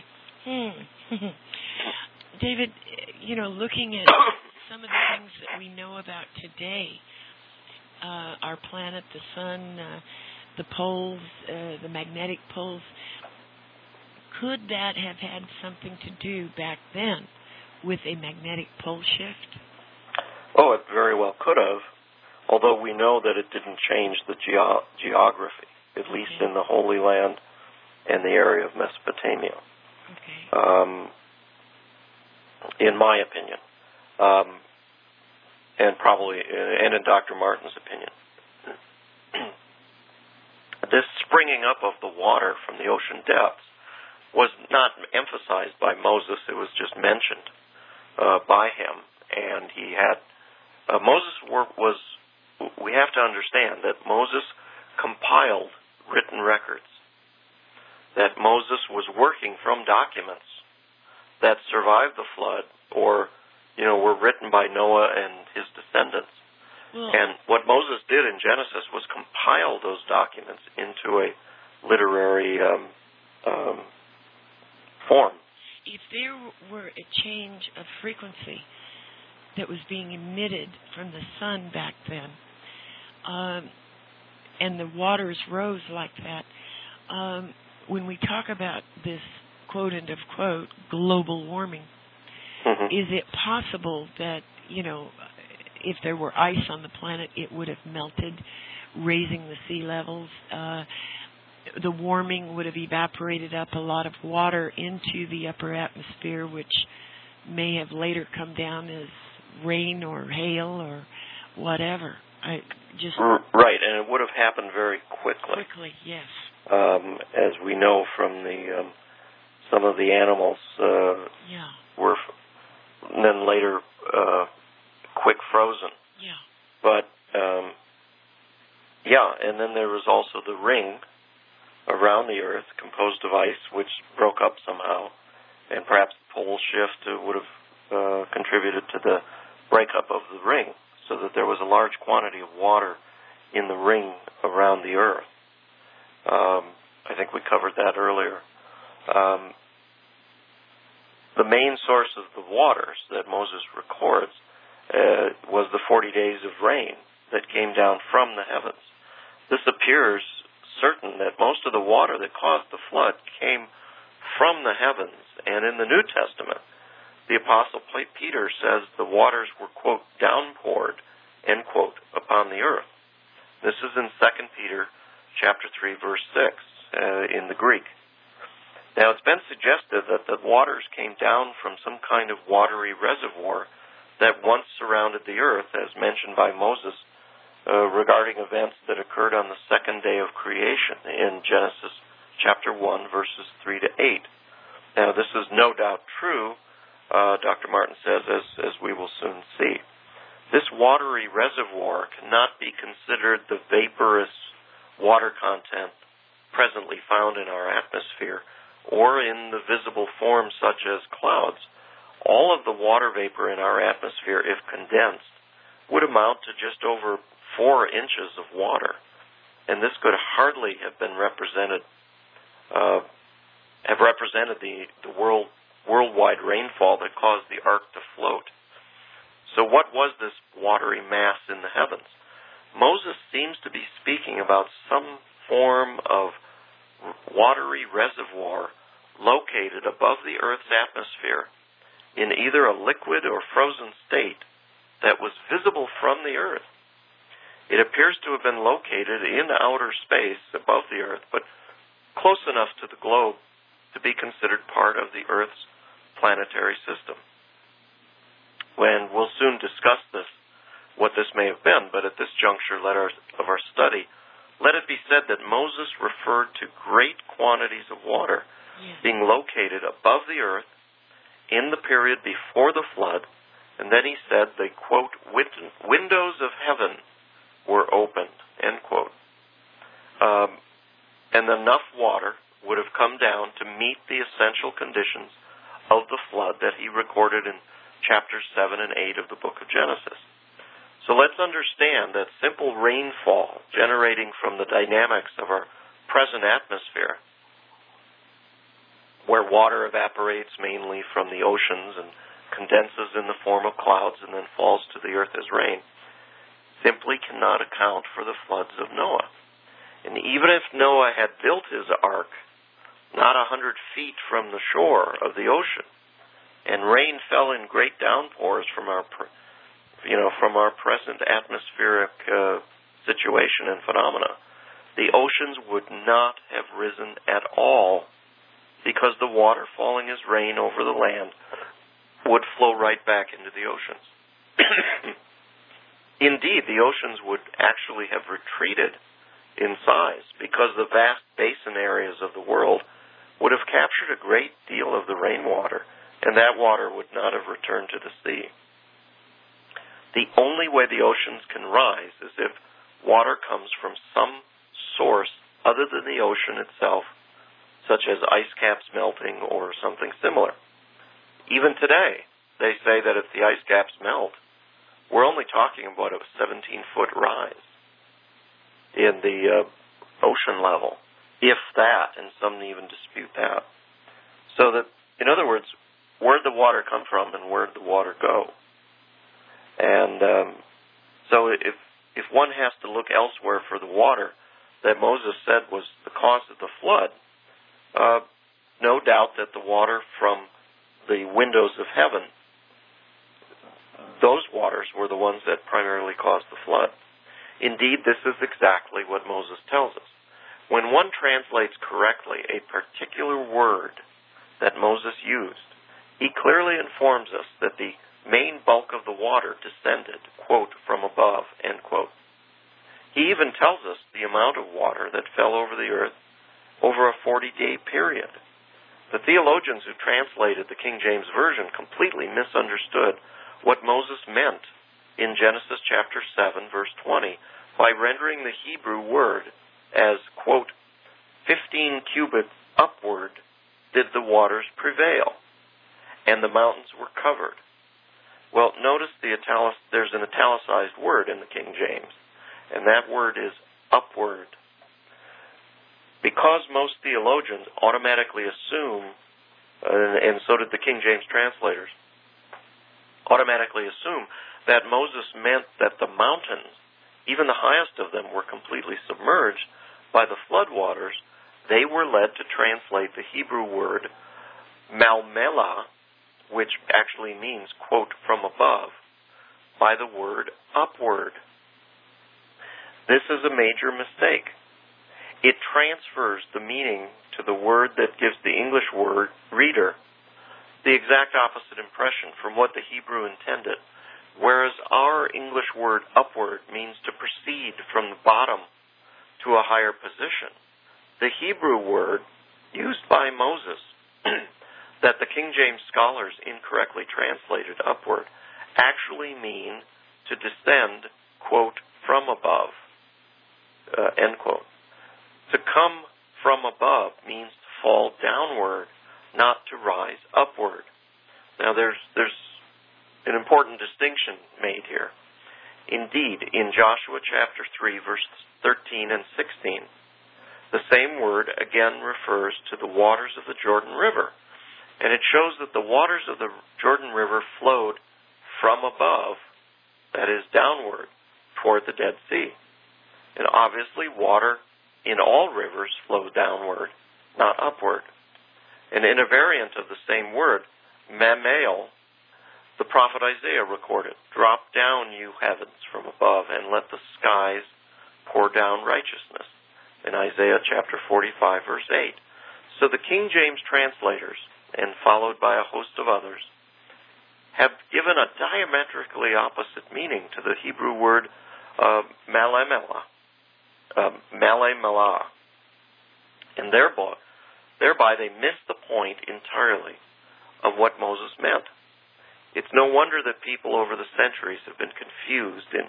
David, looking at some of the things that we know about today, our planet, the sun, the poles, the magnetic poles. Could that have had something to do back then with a magnetic pole shift? Oh, it very well could have, although we know that it didn't change the geography, at least in the Holy Land and the area of Mesopotamia. Okay. In my opinion, and probably, and in Dr. Martin's opinion. This springing up of the water from the ocean depths was not emphasized by Moses. It was just mentioned by him, and he had Moses was. We have to understand that Moses compiled written records. That Moses was working from documents that survived the flood, or were written by Noah and his descendants. And what Moses did in Genesis was compile those documents into a literary form. If there were a change of frequency that was being emitted from the sun back then, and the waters rose like that, when we talk about this quote and of quote global warming, is it possible that, if there were ice on the planet, it would have melted, raising the sea levels? The warming would have evaporated up a lot of water into the upper atmosphere, which may have later come down as rain or hail or whatever. Right, and it would have happened very quickly. Quickly, yes. As we know from the some of the animals were then later quick frozen. Yeah. But and then there was also the ring around the Earth, composed of ice, which broke up somehow, and perhaps the pole shift would have contributed to the breakup of the ring, so that there was a large quantity of water in the ring around the Earth. I think we covered that earlier. The main source of the waters that Moses records was the 40 days of rain that came down from the heavens. This appears certain that most of the water that caused the flood came from the heavens. And in the New Testament, the Apostle Peter says the waters were, quote, downpoured, end quote, upon the earth. This is in 2 Peter chapter 3, verse 6, in the Greek. Now, it's been suggested that the waters came down from some kind of watery reservoir that once surrounded the earth, as mentioned by Moses, regarding events that occurred on the second day of creation in Genesis chapter 1, verses 3 to 8. Now, this is no doubt true, Dr. Martin says, as we will soon see. This watery reservoir cannot be considered the vaporous water content presently found in our atmosphere or in the visible form such as clouds. All of the water vapor in our atmosphere, if condensed, would amount to just over 4 inches of water. And this could hardly have been represented the worldwide rainfall that caused the ark to float. So what was this watery mass in the heavens? Moses seems to be speaking about some form of watery reservoir located above the earth's atmosphere in either a liquid or frozen state that was visible from the earth. It appears to have been located in outer space above the earth, but close enough to the globe to be considered part of the earth's planetary system. When we'll soon discuss this, what this may have been, but at this juncture of our study, let it be said that Moses referred to great quantities of water being located above the earth in the period before the flood, and then he said the, quote, windows of heaven were opened, end quote. And enough water would have come down to meet the essential conditions of the flood that he recorded in chapters 7 and 8 of the book of Genesis. So let's understand that simple rainfall generating from the dynamics of our present atmosphere, where water evaporates mainly from the oceans and condenses in the form of clouds and then falls to the earth as rain, simply cannot account for the floods of Noah. And even if Noah had built his ark not 100 feet from the shore of the ocean, and rain fell in great downpours from our present atmospheric situation and phenomena, the oceans would not have risen at all, because the water falling as rain over the land would flow right back into the oceans. Indeed, the oceans would actually have retreated in size, because the vast basin areas of the world would have captured a great deal of the rainwater, and that water would not have returned to the sea. The only way the oceans can rise is if water comes from some source other than the ocean itself, such as ice caps melting or something similar. Even today, they say that if the ice caps melt, we're only talking about a 17-foot rise in the ocean level, if that, and some even dispute that. So that, in other words, where'd the water come from and where'd the water go? And so if one has to look elsewhere for the water that Moses said was the cause of the flood, no doubt that the water from the windows of heaven, those waters were the ones that primarily caused the flood. Indeed, this is exactly what Moses tells us. When one translates correctly a particular word that Moses used, he clearly informs us that the main bulk of the water descended, quote, from above, end quote. He even tells us the amount of water that fell over the earth over a 40-day period. The theologians who translated the King James Version completely misunderstood what Moses meant in Genesis chapter 7, verse 20, by rendering the Hebrew word as, quote, 15 cubits upward did the waters prevail, and the mountains were covered. Well, notice there's an italicized word in the King James, and that word is upward. Because most theologians automatically assume, and so did the King James translators, automatically assume that Moses meant that the mountains, even the highest of them, were completely submerged by the floodwaters, they were led to translate the Hebrew word malmela, which actually means, quote, from above, by the word upward. This is a major mistake. It transfers the meaning to the word that gives the English word reader the exact opposite impression from what the Hebrew intended. Whereas our English word upward means to proceed from the bottom to a higher position, the Hebrew word used by Moses that the King James scholars incorrectly translated upward actually mean to descend, quote, from above, end quote. To come from above means to fall downward, not to rise upward. Now there's an important distinction made here. Indeed, in Joshua chapter 3, verses 13 and 16, the same word again refers to the waters of the Jordan River. And it shows that the waters of the Jordan River flowed from above, that is, downward, toward the Dead Sea. And obviously, water in all rivers flows downward, not upward. And in a variant of the same word, mamael, the prophet Isaiah recorded, "Drop down, you heavens, from above, and let the skies pour down righteousness," in Isaiah chapter 45, verse 8. So the King James translators, and followed by a host of others, have given a diametrically opposite meaning to the Hebrew word malamela, and thereby they miss the point entirely of what Moses meant. It's no wonder that people over the centuries have been confused in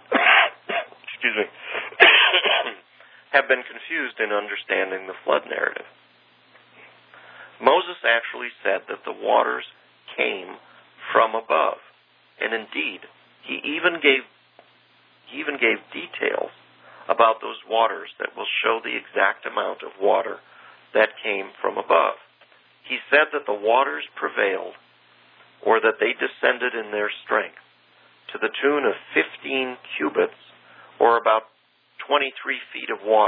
have been confused in understanding the flood narrative. Moses actually said that the waters came from above, and indeed, he even gave details about those waters that will show the exact amount of water that came from above. He said that the waters prevailed, or that they descended in their strength, to the tune of 15 cubits, or about 23 feet of water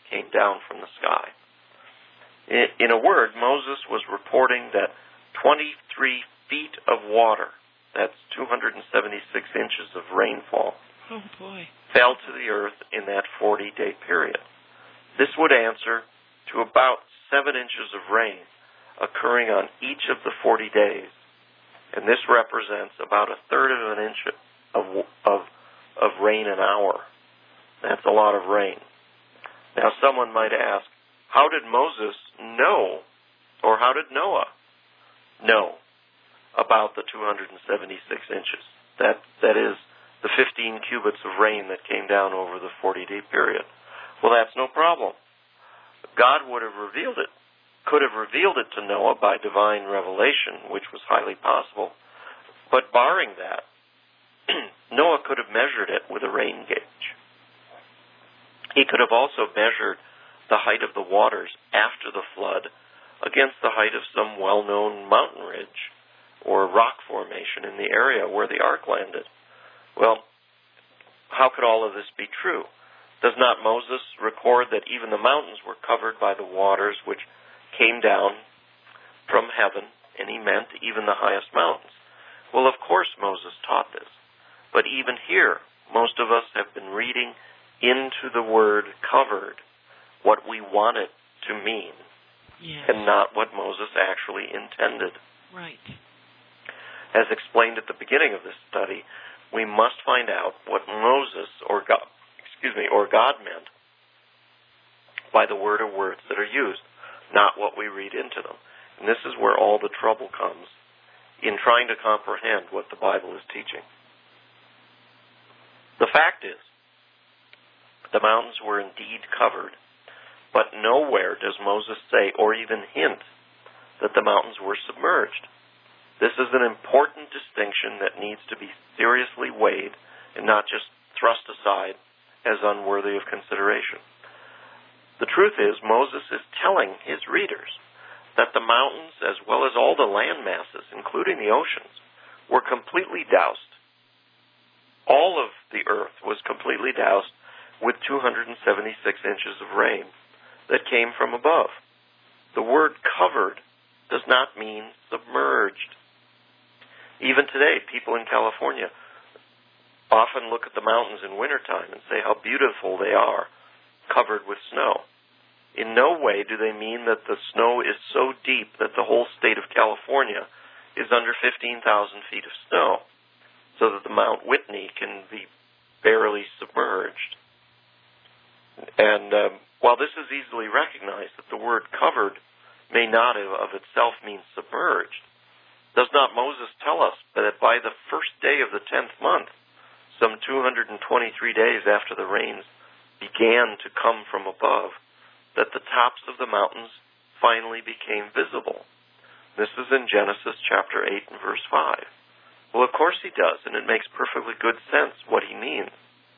came down from the sky. In a word, Moses was reporting that 23 feet of water, that's 276 inches of rainfall, oh boy, fell to the earth in that 40-day period. This would answer to about 7 inches of rain occurring on each of the 40 days, and this represents about a third of an inch of rain an hour. That's a lot of rain. Now, someone might ask, how did Moses know, or how did Noah know about the 276 inches? That is the 15 cubits of rain that came down over the 40-day period. Well, that's no problem. God would have could have revealed it to Noah by divine revelation, which was highly possible. But barring that, Noah could have measured it with a rain gauge. He could have also measured the height of the waters after the flood against the height of some well-known mountain ridge or rock formation in the area where the ark landed. Well, how could all of this be true? Does not Moses record that even the mountains were covered by the waters which came down from heaven, and he meant even the highest mountains? Well, of course Moses taught this. But even here, most of us have been reading into the word covered what we want it to mean, yes, and not what Moses actually intended. Right. As explained at the beginning of this study, we must find out what Moses or God meant by the word or words that are used, not what we read into them. And this is where all the trouble comes in trying to comprehend what the Bible is teaching. The fact is, the mountains were indeed covered, but nowhere does Moses say or even hint that the mountains were submerged. This is an important distinction that needs to be seriously weighed and not just thrust aside as unworthy of consideration. The truth is, Moses is telling his readers that the mountains, as well as all the land masses, including the oceans, were completely doused. All of the earth was completely doused with 276 inches of rain that came from above. The word covered does not mean submerged. Even today, people in California often look at the mountains in wintertime and say how beautiful they are, covered with snow. In no way do they mean that the snow is so deep that the whole state of California is under 15,000 feet of snow, so that the Mount Whitney can be barely submerged. And while this is easily recognized that the word covered may not of itself mean submerged, does not Moses tell us that by the first day of the 10th month, some 223 days after the rains began to come from above, that the tops of the mountains finally became visible? This is in Genesis chapter 8 and verse 5. Well, of course he does, and it makes perfectly good sense what he means.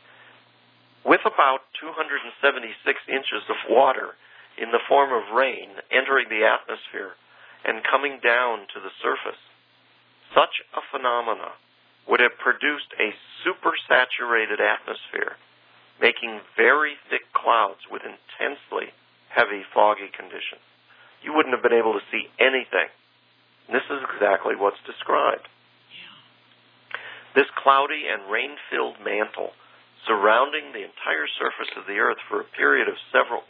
With about 276 inches of water in the form of rain entering the atmosphere and coming down to the surface, such a phenomena would have produced a supersaturated atmosphere, making very thick clouds with intensely heavy, foggy conditions. You wouldn't have been able to see anything. And this is exactly what's described. Yeah. This cloudy and rain-filled mantle surrounding the entire surface of the earth for a period of several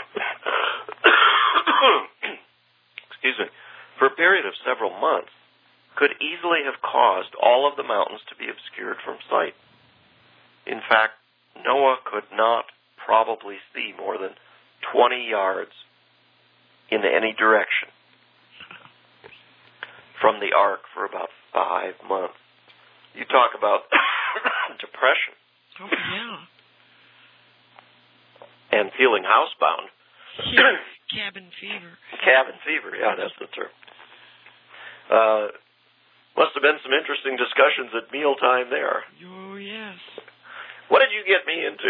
months could easily have caused all of the mountains to be obscured from sight. In fact, Noah could not probably see more than 20 yards in any direction from the ark for about 5 months. You talk about depression. Oh, yeah. And feeling housebound. Yeah. Cabin fever. Cabin fever, yeah, that's the term. Must have been some interesting discussions at mealtime there. Oh, yes. What did you get me into?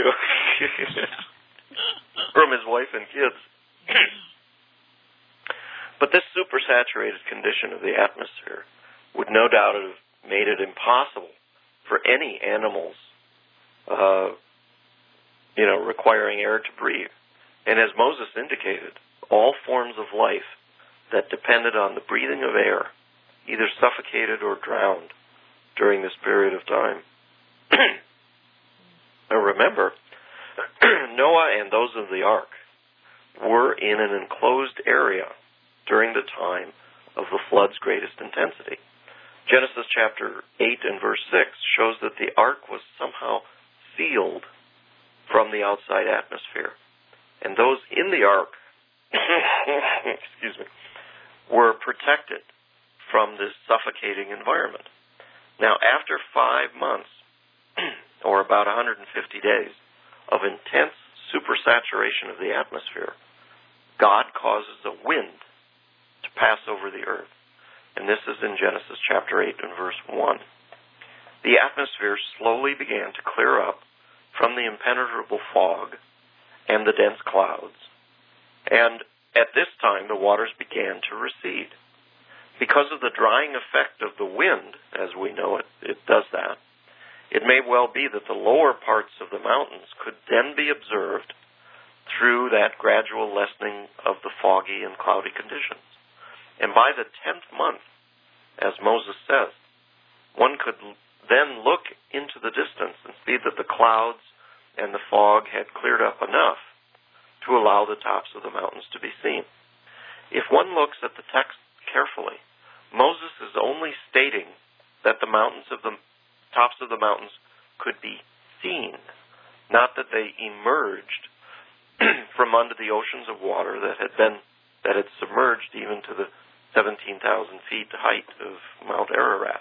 From his wife and kids. But this supersaturated condition of the atmosphere would no doubt have made it impossible for any animals requiring air to breathe And as Moses indicated, all forms of life that depended on the breathing of air either suffocated or drowned during this period of time. Now remember, Noah and those of the ark were in an enclosed area during the time of the flood's greatest intensity. Genesis chapter 8 and verse 6 shows that the ark was somehow sealed from the outside atmosphere. And those in the ark excuse me, were protected from this suffocating environment. Now, after 5 months, or about 150 days, of intense supersaturation of the atmosphere, God causes a wind to pass over the earth. And this is in Genesis chapter 8 and verse 1. The atmosphere slowly began to clear up from the impenetrable fog and the dense clouds. And at this time, the waters began to recede. Because of the drying effect of the wind, as we know it does that, it may well be that the lower parts of the mountains could then be observed through that gradual lessening of the foggy and cloudy conditions. And by the 10th month, as Moses says, one could then look into the distance and see that the clouds and the fog had cleared up enough to allow the tops of the mountains to be seen. If one looks at the text carefully, Moses is only stating that the tops of the mountains could be seen, not that they emerged from under the oceans of water that had submerged even to the 17,000 feet height of Mount Ararat.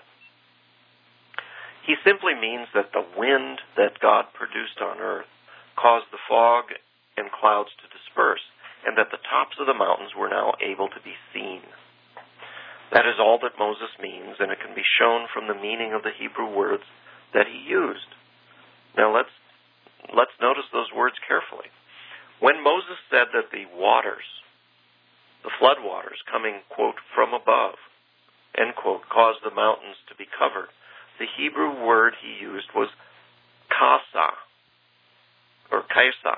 He simply means that the wind that God produced on earth caused the fog and clouds to disperse, and that the tops of the mountains were now able to be seen. That is all that Moses means, and it can be shown from the meaning of the Hebrew words that he used. Now let's notice those words carefully. When Moses said that the waters, the flood waters coming, quote, from above, end quote, caused the mountains to be covered, the Hebrew word he used was kasa, or kaisa.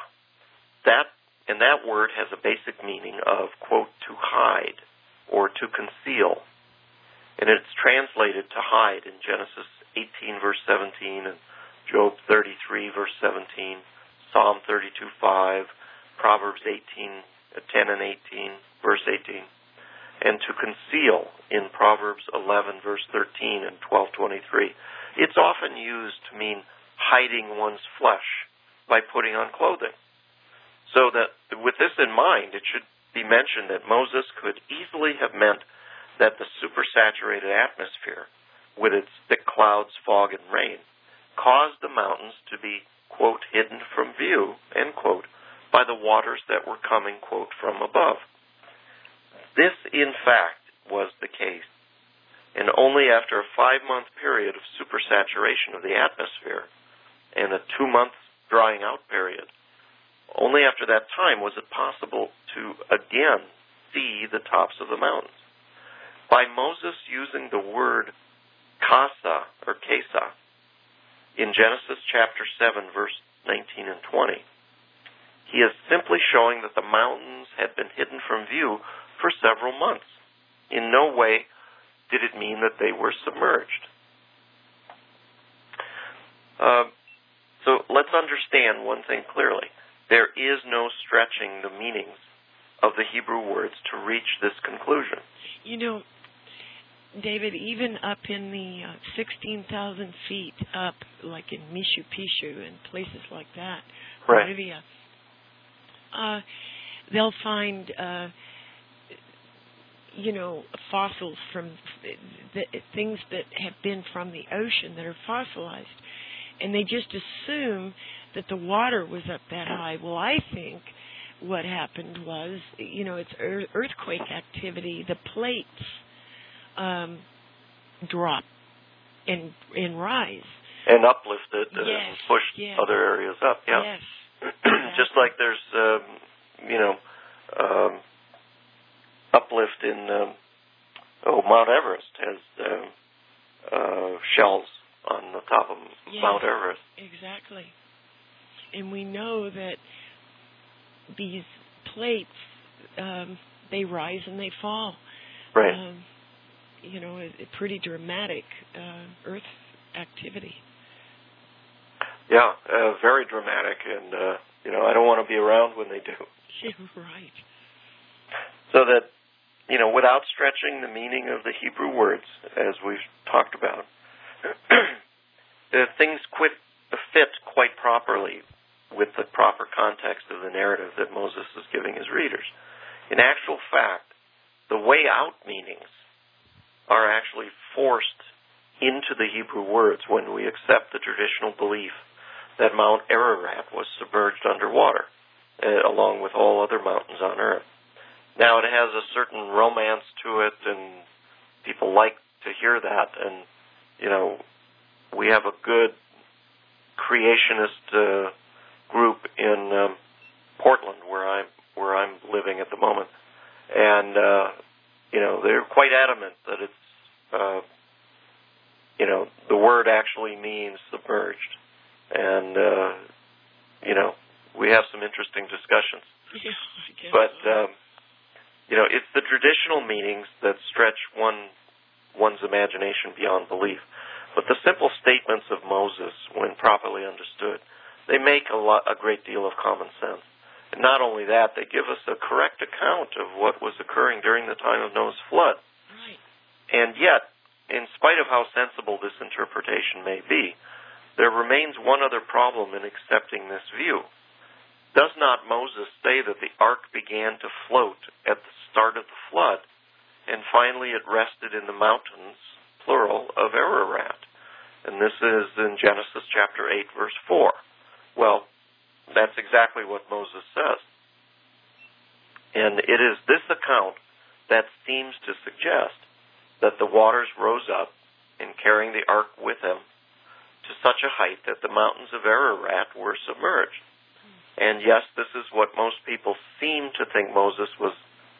That word has a basic meaning of, quote, to hide or to conceal. And it's translated to hide in Genesis 18, verse 17, and Job 33, verse 17, Psalm 32:5, Proverbs 10 and 18, verse 18, and to conceal in Proverbs 11, verse 13 and 12:23. It's often used to mean hiding one's flesh by putting on clothing. So that with this in mind, it should be mentioned that Moses could easily have meant that the supersaturated atmosphere, with its thick clouds, fog, and rain, caused the mountains to be, quote, hidden from view, end quote, by the waters that were coming, quote, from above. This, in fact, was the case. And only after a 5-month period of supersaturation of the atmosphere and a 2-month drying out period, only after that time was it possible to again see the tops of the mountains. By Moses using the word kasa, or kesa, in Genesis chapter 7, verse 19 and 20, he is simply showing that the mountains had been hidden from view for several months. In no way did it mean that they were submerged. So let's understand one thing clearly. There is no stretching the meanings of the Hebrew words to reach this conclusion. You know, David, even up in the 16,000 feet up, like in Machu Picchu and places like that, right. Bolivia, they'll find, fossils from things that have been from the ocean that are fossilized. And they just assume that the water was up that high. Well, I think what happened was, it's earthquake activity. The plates drop and rise. And uplifted and pushed other areas up, yeah. Yes. Just like there's, uplift in, Mount Everest has shells on the top of Mount Everest. Exactly. And we know that these plates, they rise and they fall. Right. A pretty dramatic Earth activity. Yeah, very dramatic, and I don't want to be around when they do. Right. So that, without stretching the meaning of the Hebrew words, as we've talked about, things fit quite properly with the proper context of the narrative that Moses is giving his readers. In actual fact, the way out meanings are actually forced into the Hebrew words when we accept the traditional belief that Mount Ararat was submerged underwater, along with all other mountains on Earth. Now, it has a certain romance to it, and people like to hear that, and, we have a good creationist group in Portland, where I'm living at the moment, and they're quite adamant that it's the word actually means submerged, and we have some interesting discussions. Yeah, but it's the traditional meanings that stretch one's imagination beyond belief. But the simple statements of Moses, when properly understood, they make a great deal of common sense. And not only that, they give us a correct account of what was occurring during the time of Noah's flood. Right. And yet, in spite of how sensible this interpretation may be, there remains one other problem in accepting this view. Does not Moses say that the ark began to float at the start of the flood, and finally it rested in the mountains, plural, of Ararat? And this is in Genesis chapter 8, verse 4. Well, that's exactly what Moses says. And it is this account that seems to suggest that the waters rose up in carrying the ark with them to such a height that the mountains of Ararat were submerged. And yes, this is what most people seem to think Moses was,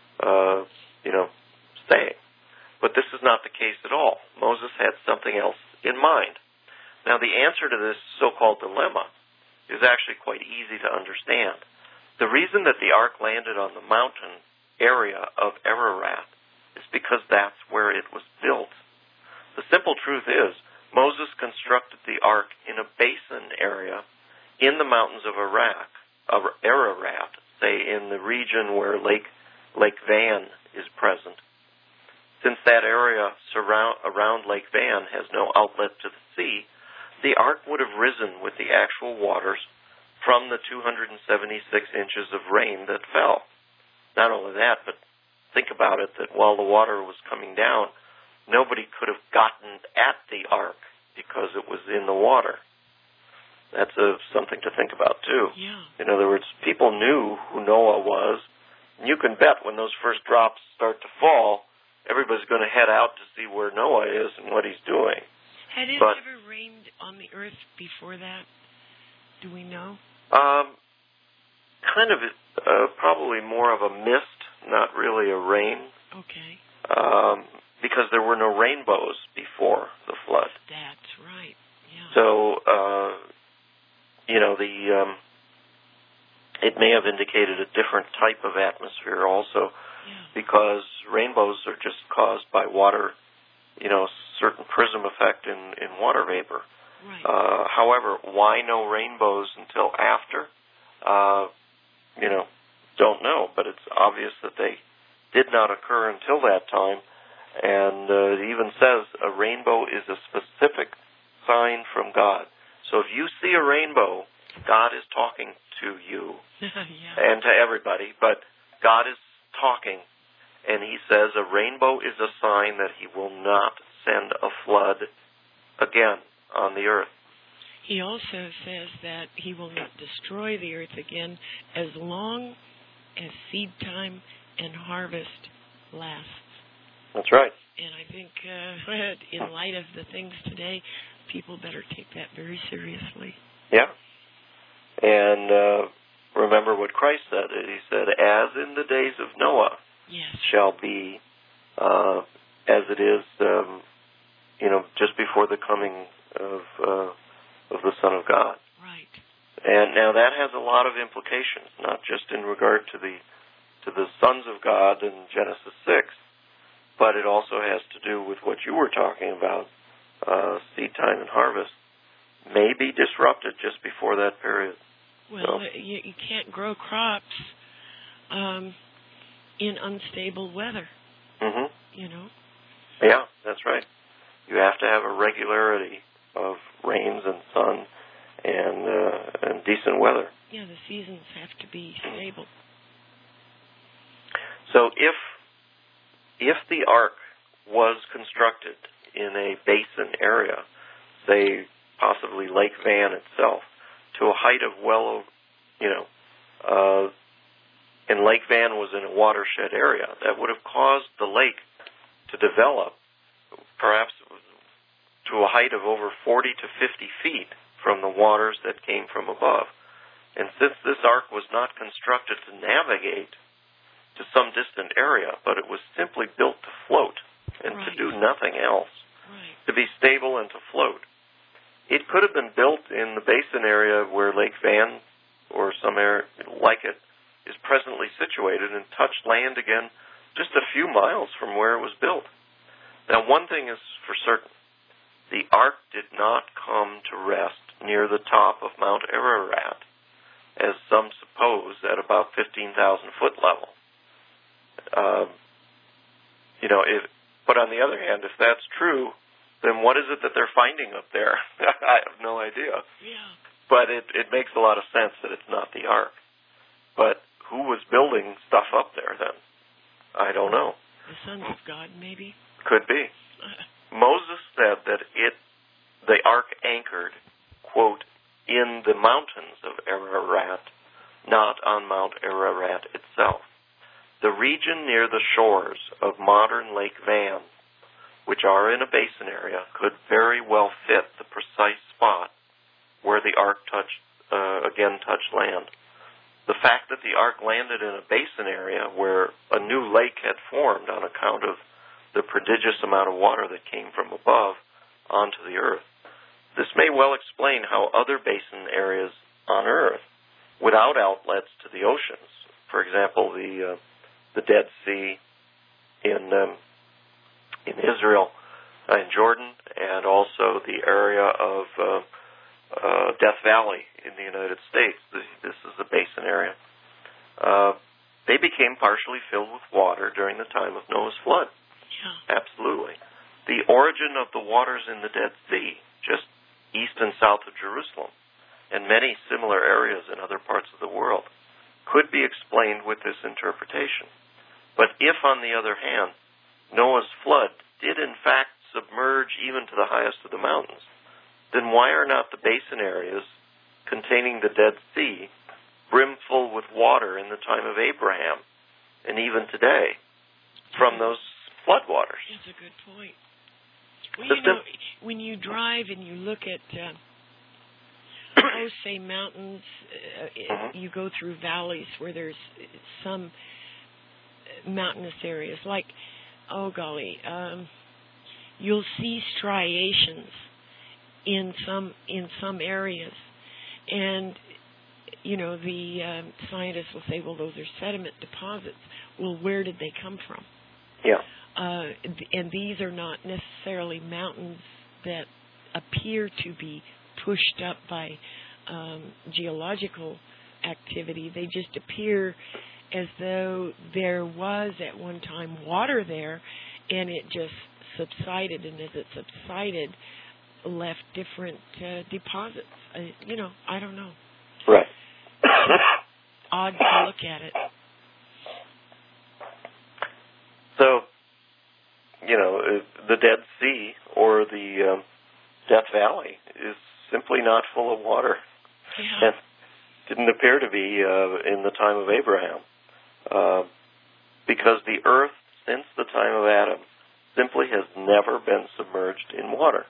saying. But this is not the case at all. Moses had something else in mind. Now, the answer to this so-called dilemma is actually quite easy to understand. The reason that the ark landed on the mountain area of Ararat is because that's where it was built. The simple truth is, Moses constructed the ark in a basin area in the mountains of Ararat, say in the region where Lake Van is present. Since that area around Lake Van has no outlet to the sea, the ark would have risen with the actual waters from the 276 inches of rain that fell. Not only that, but think about it, that while the water was coming down, nobody could have gotten at the ark because it was in the water. That's something to think about, too. Yeah. In other words, people knew who Noah was, and you can bet when those first drops start to fall, everybody's going to head out to see where Noah is and what he's doing. Had it ever rained on the earth before that? Do we know? Kind of, probably more of a mist, not really a rain. Okay. Because there were no rainbows before the flood. That's right. Yeah. So, it may have indicated a different type of atmosphere also, because rainbows are just caused by water, certain prism effect in water vapor. Right. However, why no rainbows until after? Don't know, but it's obvious that they did not occur until that time. And it even says a rainbow is a specific sign from God. So if you see a rainbow, God is talking to you and to everybody, but God is talking, and he says a rainbow is a sign that he will not send a flood again on the earth. He also says that he will not destroy the earth again as long as seed time and harvest lasts. That's right. And I think in light of the things today, people better take that very seriously. Yeah. And remember what Christ said. He said, as in the days of Noah shall be as it is, just before the coming of the Son of God. Right. And now that has a lot of implications, not just in regard to the sons of God in Genesis 6, but it also has to do with what you were talking about, seed time and harvest may be disrupted just before that period. Well, you can't grow crops in unstable weather. Mm-hmm. You know? Yeah, that's right. You have to have a regularity of rains and sun and decent weather. Yeah, the seasons have to be stable. So if the ark was constructed in a basin area, say possibly Lake Van itself, to a height of and Lake Van was in a watershed area, that would have caused the lake to develop perhaps to a height of over 40 to 50 feet from the waters that came from above. And since this ark was not constructed to navigate to some distant area, but it was simply built to float and to do nothing else, to be stable and to float, it could have been built in the basin area where Lake Van or some area like it is presently situated and touched land again just a few miles from where it was built. Now, one thing is for certain. The ark did not come to rest near the top of Mount Ararat, as some suppose, at about 15,000-foot level. But on the other hand, if that's true, then what is it that they're finding up there? I have no idea. Yeah. But it makes a lot of sense that it's not the ark. But who was building stuff up there then? I don't know. The sons of God, maybe? Could be. Moses said that the ark anchored, quote, in the mountains of Ararat, not on Mount Ararat itself. The region near the shores of modern Lake Van, which are in a basin area, could very well fit the precise spot where the ark touched land. The fact that the ark landed in a basin area where a new lake had formed on account of the prodigious amount of water that came from above onto the earth. This may well explain how other basin areas on Earth, without outlets to the oceans, for example, the Dead Sea in Israel, in Jordan, and also the area of Death Valley in the United States. This is the basin area. They became partially filled with water during the time of Noah's flood. Yeah. Absolutely. The origin of the waters in the Dead Sea, just east and south of Jerusalem, and many similar areas in other parts of the world, could be explained with this interpretation. But if, on the other hand, Noah's flood did in fact submerge even to the highest of the mountains, then why are not the basin areas containing the Dead Sea brimful with water in the time of Abraham and even today from those floodwaters? That's a good point. Well, when you drive and you look at, say, mountains, you go through valleys where there's some mountainous areas, like, you'll see striations in some areas, and the scientists will say, well, those are sediment deposits. Well, where did they come from? Yeah. And these are not necessarily mountains that appear to be pushed up by geological activity. They just appear as though there was at one time water there, and it just subsided, and as it subsided, left different deposits. I don't know. Right. Odd to look at it. So, the Dead Sea or the Death Valley is simply not full of water. Yeah. And didn't appear to be in the time of Abraham. Because the earth, since the time of Adam, simply has never been submerged in water.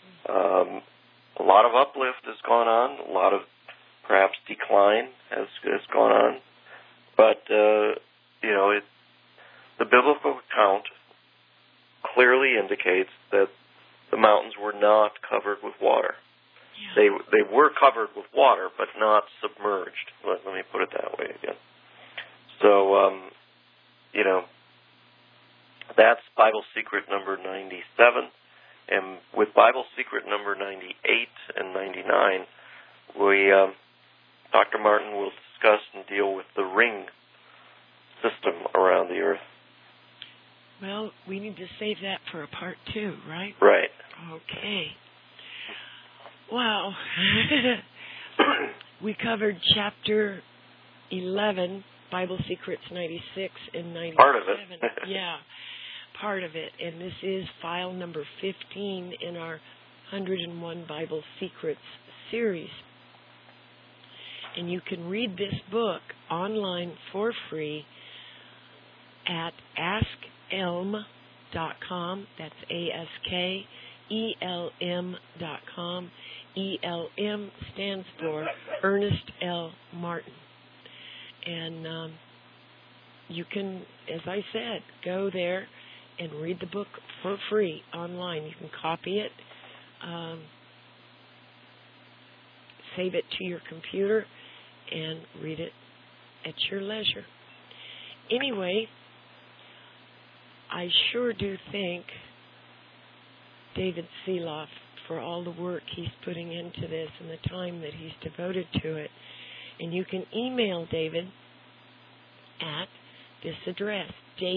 A lot of uplift has gone on, a lot of perhaps decline has gone on, but the biblical account clearly indicates that the mountains were not covered with water. They were covered with water, but not submerged. Let me put it that way again. So, that's Bible Secret number 97. And with Bible Secret number 98 and 99, Dr. Martin will discuss and deal with the ring system around the Earth. Well, we need to save that for a part 2, right? Right. Okay. Wow. We covered chapter 11, Bible Secrets 96 and 97. Part of it. Yeah, part of it. And this is file number 15 in our 101 Bible Secrets series. And you can read this book online for free at askelm.com. That's ASKELM.com. ELM stands for Ernest L. Martin. And you can, as I said, go there and read the book for free online. You can copy it, save it to your computer, and read it at your leisure. Anyway, I sure do thank David Seeloff for all the work he's putting into this and the time that he's devoted to it. And you can email David at this address,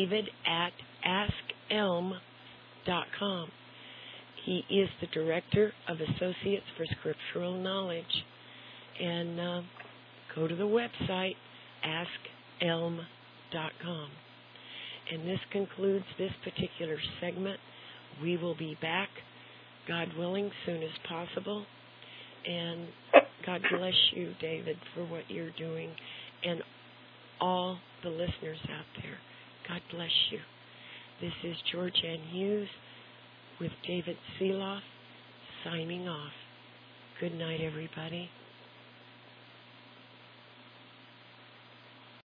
david@askelm.com. He is the Director of Associates for Scriptural Knowledge. And go to the website, askelm.com. And this concludes this particular segment. We will be back, God willing, soon as possible. And God bless you, David, for what you're doing, and all the listeners out there. God bless you. This is Georgianne Hughes with David Seeloff signing off. Good night, everybody.